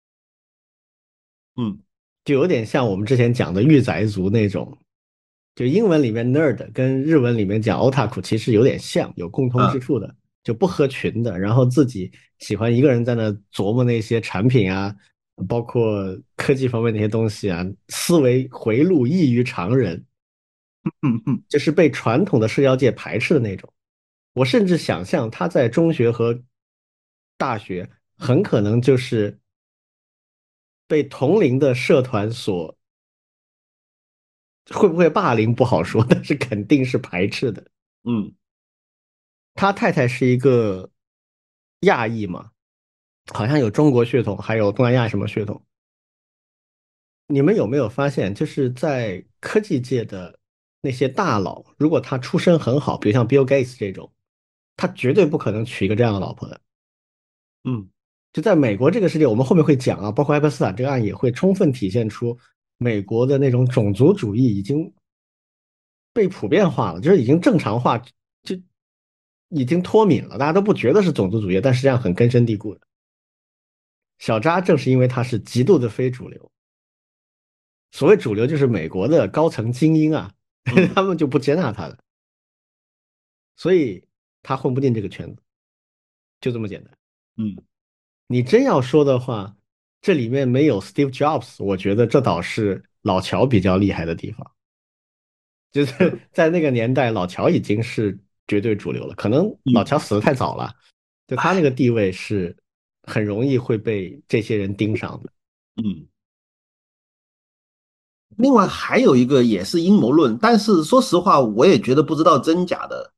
嗯就有点像我们之前讲的御宅族那种，就英文里面 nerd 跟日文里面讲 otaku 其实有点像，有共通之啊处的，就不合群的，然后自己喜欢一个人在那琢磨那些产品啊，包括科技方面那些东西啊，思维回路异于常人， 嗯嗯就是被传统的社交界排斥的那种。我甚至想象他在中学和大学很可能就是被同龄的社团所会不会霸凌不好说，但是肯定是排斥的。 嗯他太太是一个亚裔嘛，好像有中国血统，还有东南亚什么血统。你们有没有发现，就是在科技界的那些大佬，如果他出身很好，比如像 Bill Gates 这种，他绝对不可能娶一个这样的老婆的。 嗯就在美国这个世界，我们后面会讲啊，包括爱泼斯坦这个案也会充分体现出美国的那种种族主义已经被普遍化了，就是已经正常化，就已经脱敏了，大家都不觉得是种族主义，但实际上很根深蒂固的。小扎正是因为他是极度的非主流，所谓主流就是美国的高层精英啊， 嗯他们就不接纳他的，所以他混不进这个圈子，就这么简单。 嗯你真要说的话，这里面没有 Steve Jobs，我觉得这倒是老乔比较厉害的地方。就是在那个年代，老乔已经是绝对主流了。可能老嗯， 乔死得太早了，就他那个地位是很容易会被这些人盯上的。 嗯。另外还有一个也是阴谋论，但是说实话，我也觉得不知道真假的，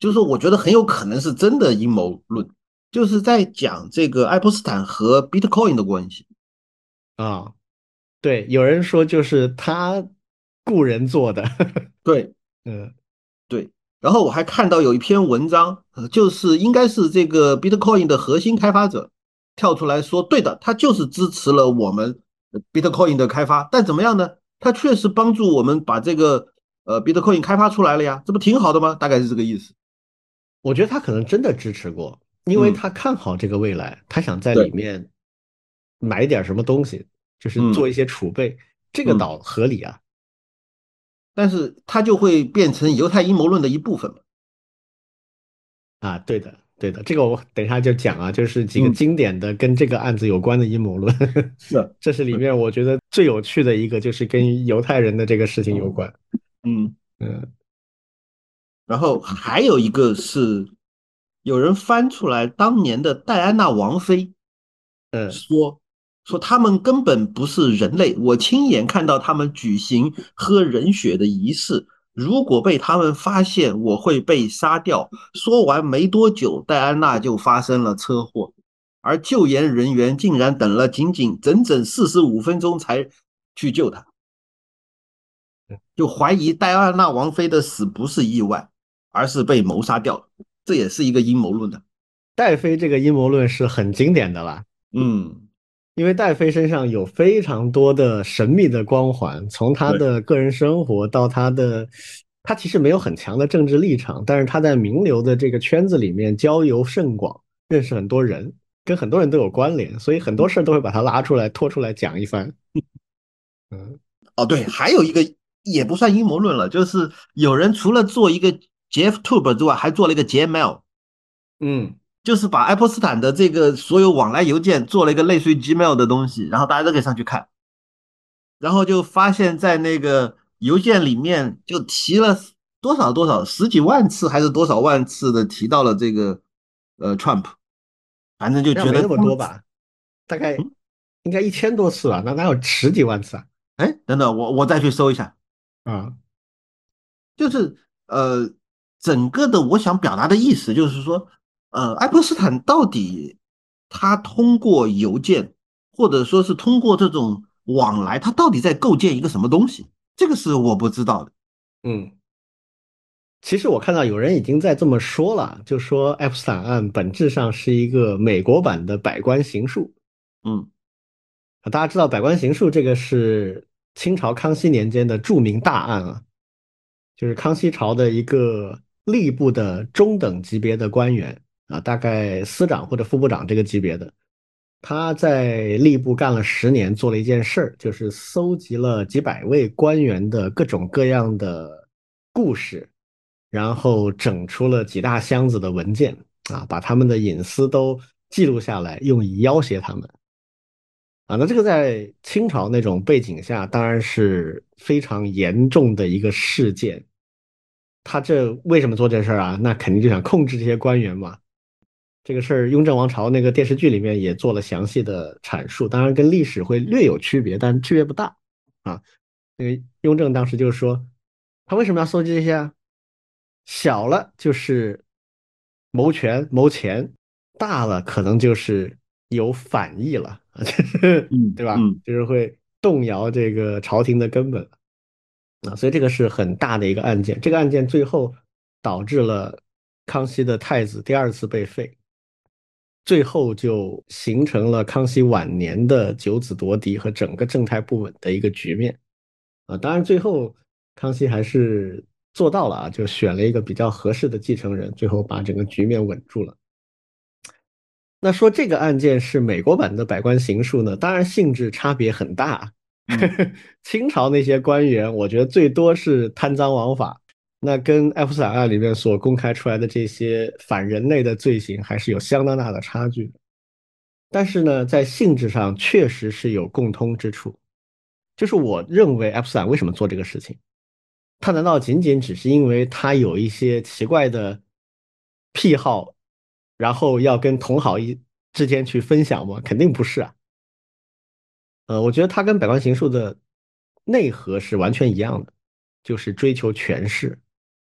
就是说我觉得很有可能是真的阴谋论，就是在讲这个爱泼斯坦和 Bitcoin 的关系。 啊。对，有人说就是他雇人做的。 对嗯对，然后我还看到有一篇文章，就是应该是这个 Bitcoin 的核心开发者跳出来说，对的，他就是支持了我们Bitcoin 的开发，但怎么样呢？他确实帮助我们把这个Bitcoin 开发出来了呀，这不挺好的吗？大概是这个意思。 我觉得他可能真的支持过，因为嗯， 他看好这个未来，他想在里对， 面买点什么东西，就是做一嗯些储备，这个嗯， 倒合理啊。 但是它就会变成犹太阴谋论的一部分嘛。 啊，对的，对的，这个我等一下就讲啊，就是几个嗯， 经典的跟这个案子有关的阴谋论。 是， 这是里面我觉得最有趣的一个，就是跟犹太人的这个事情有关。 嗯。 嗯然后还有一个是有人翻出来当年的戴安娜王妃嗯， 说他们根本不是人类，我亲眼看到他们举行喝人血的仪式。如果被他们发现，我会被杀掉。说完没多久，戴安娜就发生了车祸，而救援人员竟然等了整整45分钟才去救她。就怀疑戴安娜王妃的死不是意外，而是被谋杀掉了，这也是一个阴谋论的。 戴妃这个阴谋论是很经典的啦。 嗯， 因为戴妃身上有非常多的神秘的光环，从她对， 的个人生活到她其实没有很强的政治立场，但是她在名流的这个圈子里面交友甚广，认识很多人，跟很多人都有关联，所以很多事儿都会把她拉出来拖出来讲一番。嗯哦对，还有一个也不算阴谋论了，就是有人除了做一个 JeffTube 之外，还做了一个 Gmail， 嗯， 就是把爱泼斯坦的这个所有往来邮件做了一个类似于 Gmail 的东西，然后大家都可以上去看，然后就发现，在那个邮件里面就提了多少十几万次还是多少万次的提到了这个Trump，反正就觉得那没那么多吧，大概应该1000多次吧，那哪有十几万次啊？ 哎，等等，我再去搜一下， 啊， 就是整个的我想表达的意思就是说，爱泼斯坦到底他通过邮件或者说是通过这种往来，他到底在构建一个什么东西？这个是我不知道的。 嗯。其实我看到有人已经在这么说了，就说爱普斯坦案本质上是一个美国版的百官行述。 嗯大家知道百官行述这个是清朝康熙年间的著名大案啊，就是康熙朝的一个吏部的中等级别的官员啊，大概司长或者副部长这个级别的，他在吏部干了10年，做了一件事儿，就是搜集了几百位官员的各种各样的故事，然后整出了几大箱子的文件啊，把他们的隐私都记录下来，用以要挟他们。啊，那这个在清朝那种背景下，当然是非常严重的一个事件。他这为什么做这事儿啊？那肯定就想控制这些官员嘛。这个事儿，《雍正王朝》那个电视剧里面也做了详细的阐述，当然跟历史会略有区别，但区别不大啊。那个雍正当时就说，他为什么要搜集这些啊？小了就是谋权谋钱，大了可能就是有反意了啊，就是对吧？ 嗯嗯就是会动摇这个朝廷的根本啊，所以这个是很大的一个案件。这个案件最后导致了康熙的太子第2次被废，最后就形成了康熙晚年的九子夺嫡和整个政态不稳的一个局面啊。当然，最后康熙还是做到了啊，就选了一个比较合适的继承人，最后把整个局面稳住了。那说这个案件是美国版的百官行述呢，当然性质差别很大。 嗯清朝那些官员，我觉得最多是贪赃枉法，那跟爱普斯坦案里面所公开出来的这些反人类的罪行还是有相当大的差距的。但是呢，在性质上确实是有共通之处，就是我认为爱普斯坦为什么做这个事情，他难道仅仅只是因为他有一些奇怪的癖好，然后要跟同好之间去分享吗？肯定不是啊。我觉得他跟百官行述的内核是完全一样的，就是追求权势。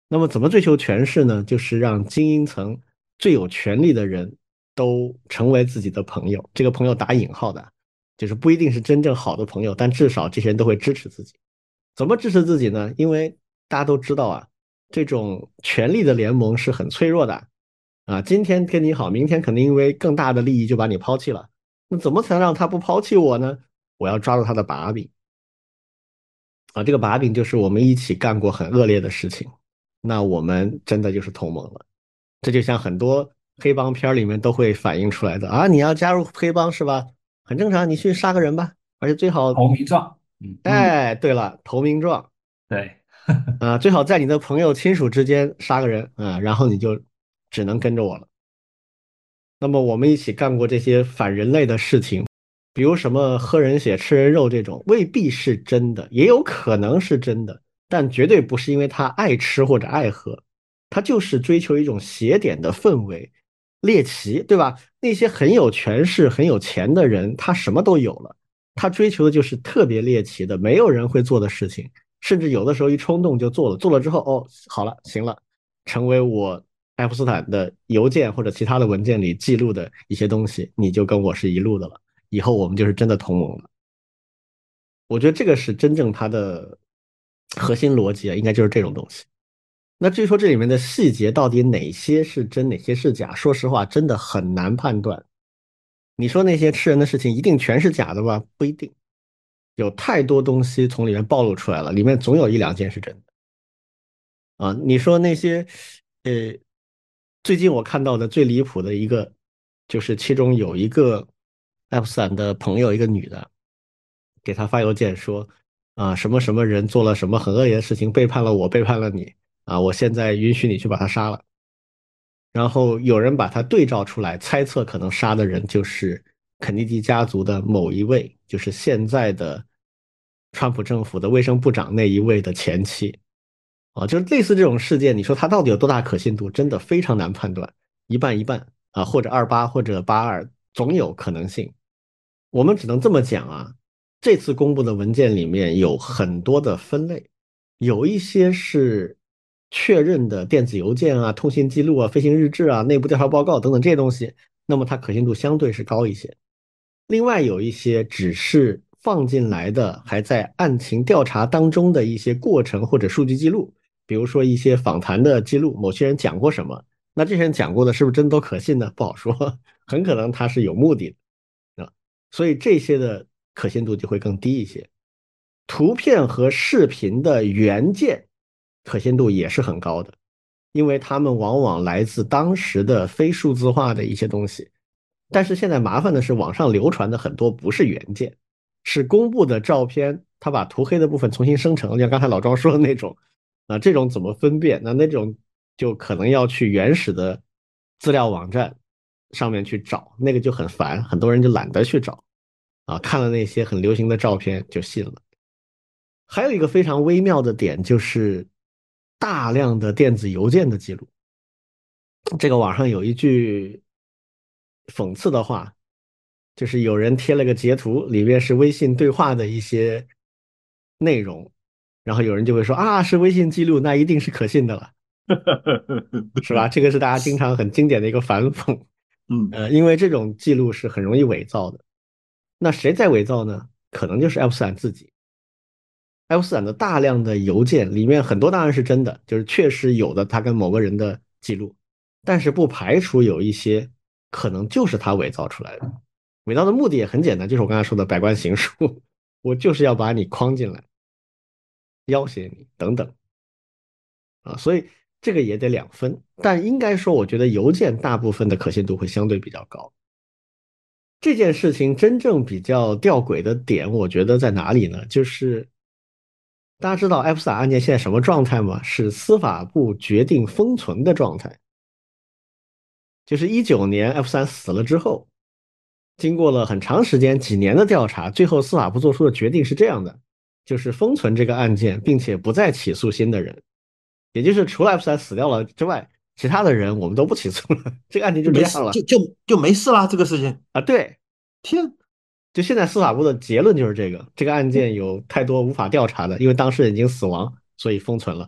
那么怎么追求权势呢？就是让精英层最有权力的人都成为自己的朋友，这个朋友打引号的，就是不一定是真正好的朋友，但至少这些人都会支持自己。怎么支持自己呢？因为大家都知道啊，这种权力的联盟是很脆弱的啊，今天跟你好，明天肯定因为更大的利益就把你抛弃了。那怎么才能让他不抛弃我呢？我要抓住他的把柄啊，这个把柄就是我们一起干过很恶劣的事情，那我们真的就是同盟了。这就像很多黑帮片里面都会反映出来的啊，你要加入黑帮是吧？很正常，你去杀个人吧，而且最好， 投名状， 嗯， 哎，对了，投名状对， 啊，最好在你的朋友亲属之间杀个人啊，然后你就只能跟着我了。那么我们一起干过这些反人类的事情，比如什么喝人血、吃人肉这种，未必是真的，也有可能是真的，但绝对不是因为他爱吃或者爱喝，他就是追求一种邪典的氛围，猎奇，对吧？那些很有权势、很有钱的人，他什么都有了，他追求的就是特别猎奇的，没有人会做的事情，甚至有的时候一冲动就做了，做了之后，哦，好了，行了，成为我爱因斯坦的邮件或者其他的文件里记录的一些东西，你就跟我是一路的了，以后我们就是真的同盟了。我觉得这个是真正它的核心逻辑啊，应该就是这种东西。那至于说这里面的细节到底哪些是真，哪些是假，说实话，真的很难判断。你说那些吃人的事情一定全是假的吧？不一定，有太多东西从里面暴露出来了，里面总有一两件是真的。啊，你说那些，呃，最近我看到的最离谱的一个，就是其中有一个爱普斯坦的朋友，一个女的，给他发邮件说，啊，什么什么人做了什么很恶劣的事情，背叛了我，背叛了你，啊，我现在允许你去把他杀了。然后有人把他对照出来，猜测可能杀的人就是肯尼迪家族的某一位，就是现在的川普政府的卫生部长那一位的前妻。啊，就类似这种事件，你说它到底有多大可信度，真的非常难判断，一半一半啊，或者28或者82，总有可能性。我们只能这么讲啊，这次公布的文件里面有很多的分类，有一些是确认的电子邮件啊、通信记录啊、飞行日志啊、内部调查报告等等这些东西，那么它可信度相对是高一些。另外有一些只是放进来的，还在案情调查当中的一些过程或者数据记录，比如说一些访谈的记录，某些人讲过什么，那这些人讲过的是不是真都可信呢？不好说，很可能他是有目的的啊，所以这些的可信度就会更低一些。图片和视频的原件可信度也是很高的，因为他们往往来自当时的非数字化的一些东西。但是现在麻烦的是，网上流传的很多不是原件，是公布的照片，他把涂黑的部分重新生成，像刚才老庄说的那种，啊，这种怎么分辨？那种就可能要去原始的资料网站上面去找，那个就很烦，很多人就懒得去找，啊，看了那些很流行的照片就信了。还有一个非常微妙的点就是大量的电子邮件的记录。这个网上有一句讽刺的话，就是有人贴了个截图，里面是微信对话的一些内容，然后有人就会说啊，是微信记录，那一定是可信的了，是吧？这个是大家经常很经典的一个反讽， 嗯， 因为这种记录是很容易伪造的。那谁在伪造呢？可能就是爱普斯坦自己。爱普斯坦的大量的邮件里面很多当然是真的，就是确实有的他跟某个人的记录，但是不排除有一些可能就是他伪造出来的。伪造的目的也很简单，就是我刚才说的百官行术，我就是要把你框进来，要挟你等等啊，所以这个也得两分。但应该说，我觉得邮件大部分的可信度会相对比较高。这件事情真正比较吊诡的点，我觉得在哪里呢？就是大家知道 F 三案件现在什么状态吗？是司法部决定封存的状态。就是19年 F 三死了之后，经过了很长时间几年的调查，最后司法部做出的决定是这样的，就是封存这个案件，并且不再起诉新的人，也就是除了 F 三死掉了之外，其他的人我们都不起诉了，这个案件就这就没事， 样了就没事啦，这个事情。 啊。对， 天， 就现在司法部的结论就是这个案件有太多无法调查的，因为当事人已经死亡，所以封存了。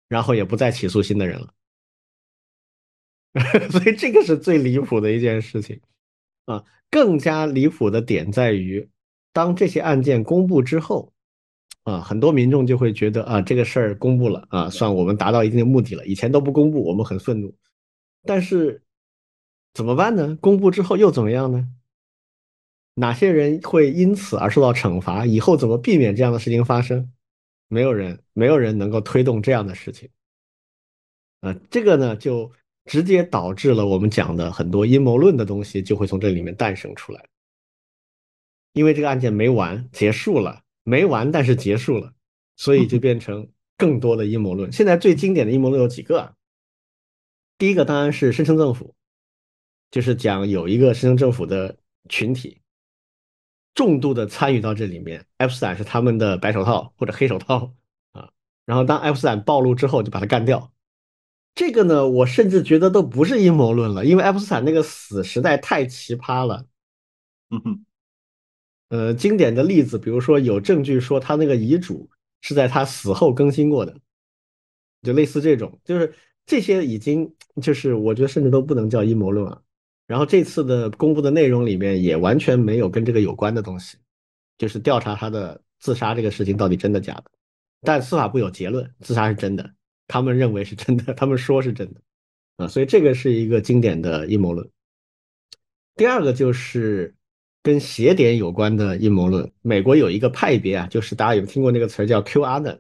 然后也不再起诉新的人了。所以这个是最离谱的一件事情啊。更加离谱的点在于，当这些案件公布之后啊，很多民众就会觉得啊，这个事儿公布了啊，算我们达到一定的目的了。以前都不公布，我们很愤怒。但是怎么办呢？公布之后又怎么样呢？哪些人会因此而受到惩罚？以后怎么避免这样的事情发生？没有人能够推动这样的事情。这个呢，就直接导致了我们讲的很多阴谋论的东西就会从这里面诞生出来。因为这个案件没完，结束了，没完，但是结束了，所以就变成更多的阴谋论。现在最经典的阴谋论有几个啊？第一个当然是声称政府，就是讲有一个声称政府的群体重度的参与到这里面，F 斯坦是他们的白手套或者黑手套啊。然后当 F 斯坦暴露之后，就把他干掉。这个呢，我甚至觉得都不是阴谋论了，因为 F 斯坦那个死实在太奇葩了。 嗯哼， 经典的例子，比如说有证据说他那个遗嘱是在他死后更新过的，就类似这种，就是这些已经就是我觉得甚至都不能叫阴谋论啊。然后这次的公布的内容里面也完全没有跟这个有关的东西，就是调查他的自杀这个事情到底真的假的。但司法部有结论，自杀是真的，他们认为是真的，他们说是真的啊，所以这个是一个经典的阴谋论。第二个就是跟邪典有关的阴谋论。美国有一个派别啊，就是大家有听过那个词儿叫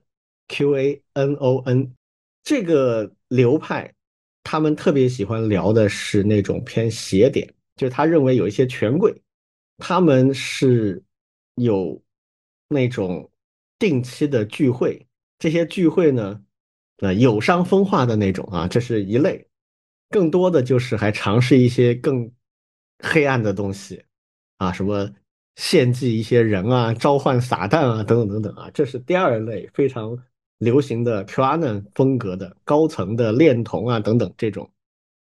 QAnon，QANON。这个流派，他们特别喜欢聊的是那种偏邪典，就是他认为有一些权贵，他们是有那种定期的聚会，这些聚会呢，有伤风化的那种啊，这是一类。更多的就是还尝试一些更黑暗的东西啊，什么献祭一些人啊，召唤撒旦啊，等等等等啊，这是第二类非常流行的 QAnon 风格的高层的恋童啊等等这种。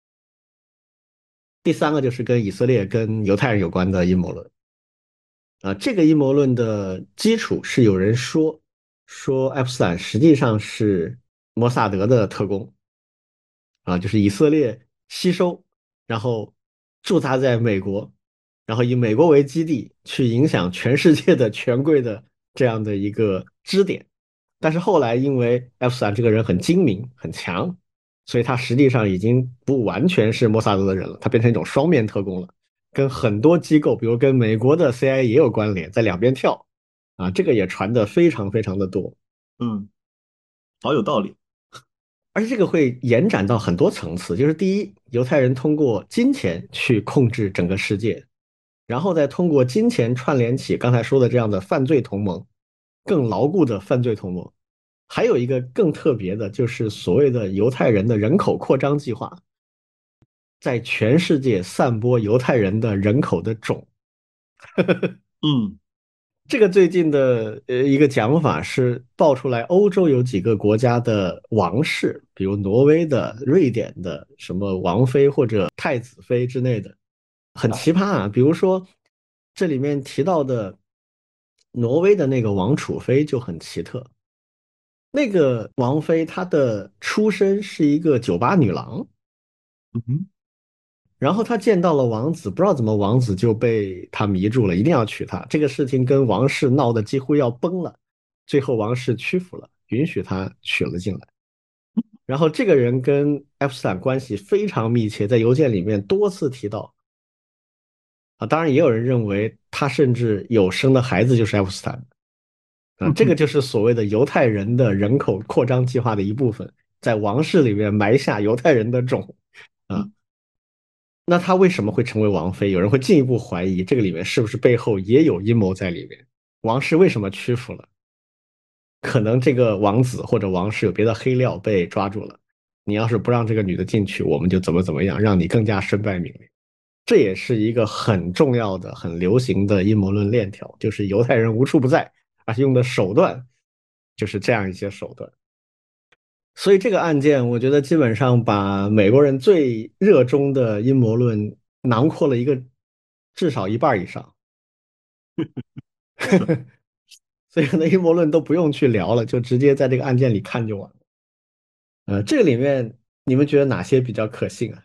第三个就是跟以色列跟犹太人有关的阴谋论啊，这个阴谋论的基础是有人说爱普斯坦实际上是摩萨德的特工。啊，就是以色列吸收，然后驻扎在美国，然后以美国为基地去影响全世界的权贵的这样的一个支点。但是后来因为 F 三这个人很精明很强，所以他实际上已经不完全是莫萨德的人了，他变成一种双面特工了，跟很多机构，比如跟美国的 CIA 也有关联，在两边跳啊，这个也传的非常非常的多。 嗯，好有道理。 而且这个会延展到很多层次，就是第一，犹太人通过金钱去控制整个世界，然后再通过金钱串联起刚才说的这样的犯罪同盟，更牢固的犯罪同盟。还有一个更特别的，就是所谓的犹太人的人口扩张计划，在全世界散播犹太人的人口的种。 嗯这个最近的一个讲法是爆出来，欧洲有几个国家的王室，比如挪威的、瑞典的什么王妃或者太子妃之类的，很奇葩啊。比如说这里面提到的挪威的那个王储妃就很奇特，那个王妃她的出身是一个酒吧女郎， 嗯哼， 然后他见到了王子，不知道怎么王子就被他迷住了，一定要娶她。这个事情跟王室闹得几乎要崩了，最后王室屈服了，允许他娶了进来。然后这个人跟 F 斯坦关系非常密切，在邮件里面多次提到啊。当然，也有人认为他甚至有生的孩子就是 F 斯坦啊。这个就是所谓的犹太人的人口扩张计划的一部分，在王室里面埋下犹太人的种啊。那他为什么会成为王妃？有人会进一步怀疑，这个里面是不是背后也有阴谋在里面？王室为什么屈服了？可能这个王子或者王室有别的黑料被抓住了。你要是不让这个女的进去，我们就怎么样，让你更加身败名裂。这也是一个很重要的、很流行的阴谋论链条，就是犹太人无处不在，而且用的手段就是这样一些手段。所以这个案件，我觉得基本上把美国人最热衷的阴谋论囊括了一个至少一半以上，所以可能阴谋论都不用去聊了，就直接在这个案件里看就完了。 这个里面你们觉得哪些比较可信啊？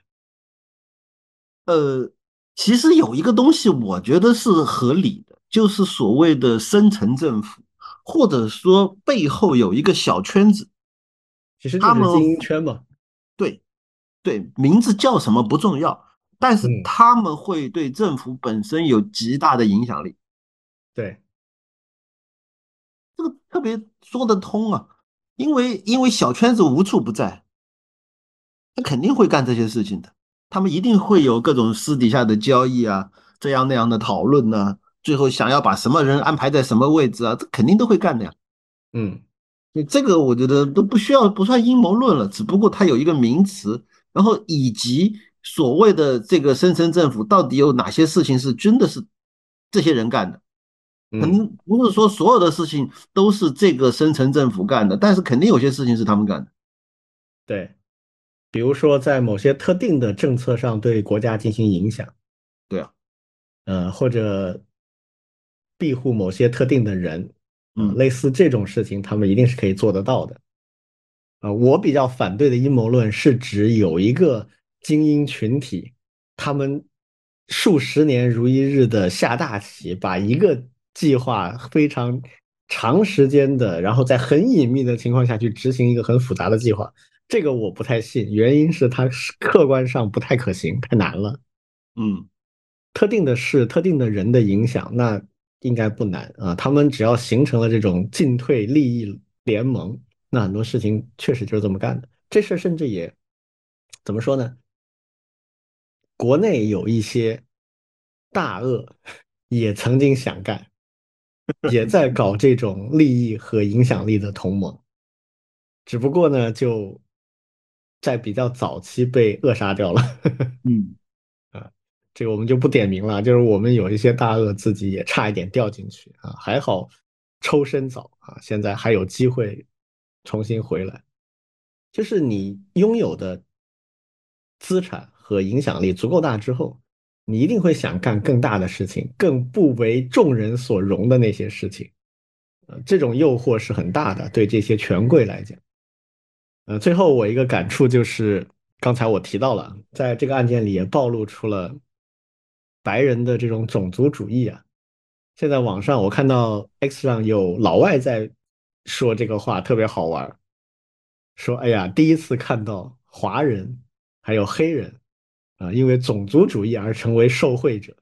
呃，其实有一个东西，我觉得是合理的，就是所谓的深层政府，或者说背后有一个小圈子， 其实就他们是精英圈嘛。 对对，名字叫什么不重要，但是嗯， 他们会对政府本身有极大的影响力， 对， 这个特别说得通啊，因为小圈子无处不在，他肯定会干这些事情的，他们一定会有各种私底下的交易啊，这样那样的讨论呢、最后想要把什么人安排在什么位置啊，这肯定都会干的呀。 嗯， 你这个我觉得都不需要，不算阴谋论了，只不过它有一个名词，然后以及所谓的这个深层政府到底有哪些事情是真的是这些人干的，可嗯， 能不是说所有的事情都是这个深层政府干的，但是肯定有些事情是他们干的。 对，比如说在某些特定的政策上对国家进行影响， 对啊， 或者庇护某些特定的人， 嗯类似这种事情，他们一定是可以做得到的。我比较反对的阴谋论是指有一个精英群体，他们数十年如一日的下大棋，把一个计划非常长时间的，然后在很隐秘的情况下去执行一个很复杂的计划。这个我不太信，原因是它是客观上不太可行，太难了。 嗯特定的事、特定的人的影响，那应该不难啊。他们只要形成了这种进退利益联盟，那很多事情确实就是这么干的。这事儿甚至也怎么说呢？国内有一些大鳄也曾经想干，也在搞这种利益和影响力的同盟，只不过呢，就在比较早期被扼杀掉了。 嗯这个我们就不点名了，就是我们有一些大鳄自己也差一点掉进去啊，还好抽身早啊，现在还有机会重新回来。就是你拥有的资产和影响力足够大之后，你一定会想干更大的事情，更不为众人所容的那些事情。这种诱惑是很大的，对这些权贵来讲。最后我一个感触就是，刚才我提到了，在这个案件里也暴露出了白人的这种种族主义啊。现在网上我看到 X 上有老外在说这个话，特别好玩儿，说哎呀，第一次看到华人还有黑人因为种族主义而成为受贿者。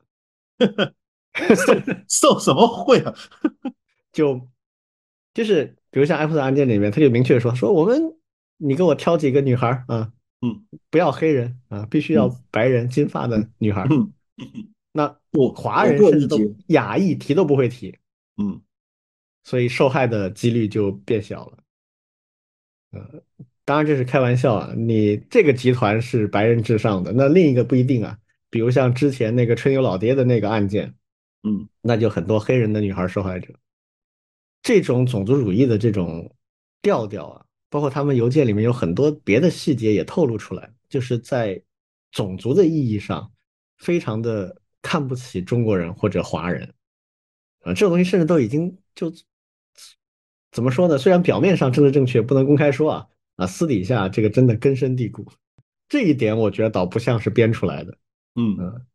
受什么贿啊？ 就就是比如像 F 的案件里面，他就明确说你给我挑几个女孩儿啊， 嗯不要黑人啊，必须要嗯白人金发的女孩儿。 嗯， 那华我人甚至都过一劫。 亚裔提都不会提， 嗯所以受害的几率就变小了。当然这是开玩笑啊，你这个集团是白人至上的，那另一个不一定啊。比如像之前那个吹牛老爹的那个案件， 嗯那就很多黑人的女孩受害者。这种种族主义的这种调调啊，包括他们邮件里面有很多别的细节也透露出来，就是在种族的意义上，非常的看不起中国人或者华人这种东西甚至都已经就怎么说呢？虽然表面上政治正确不能公开说私底下这个真的根深蒂固，这一点我觉得倒不像是编出来的。 嗯嗯，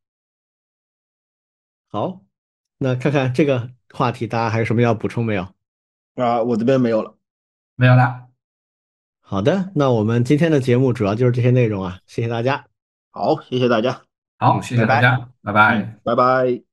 好，那看看这个话题，大家还有什么要补充没有？ 我这边没有了。 没有了。 好的，那我们今天的节目主要就是这些内容啊，谢谢大家。 好，谢谢大家。 好，谢拜拜。 谢大家，拜拜。 拜拜。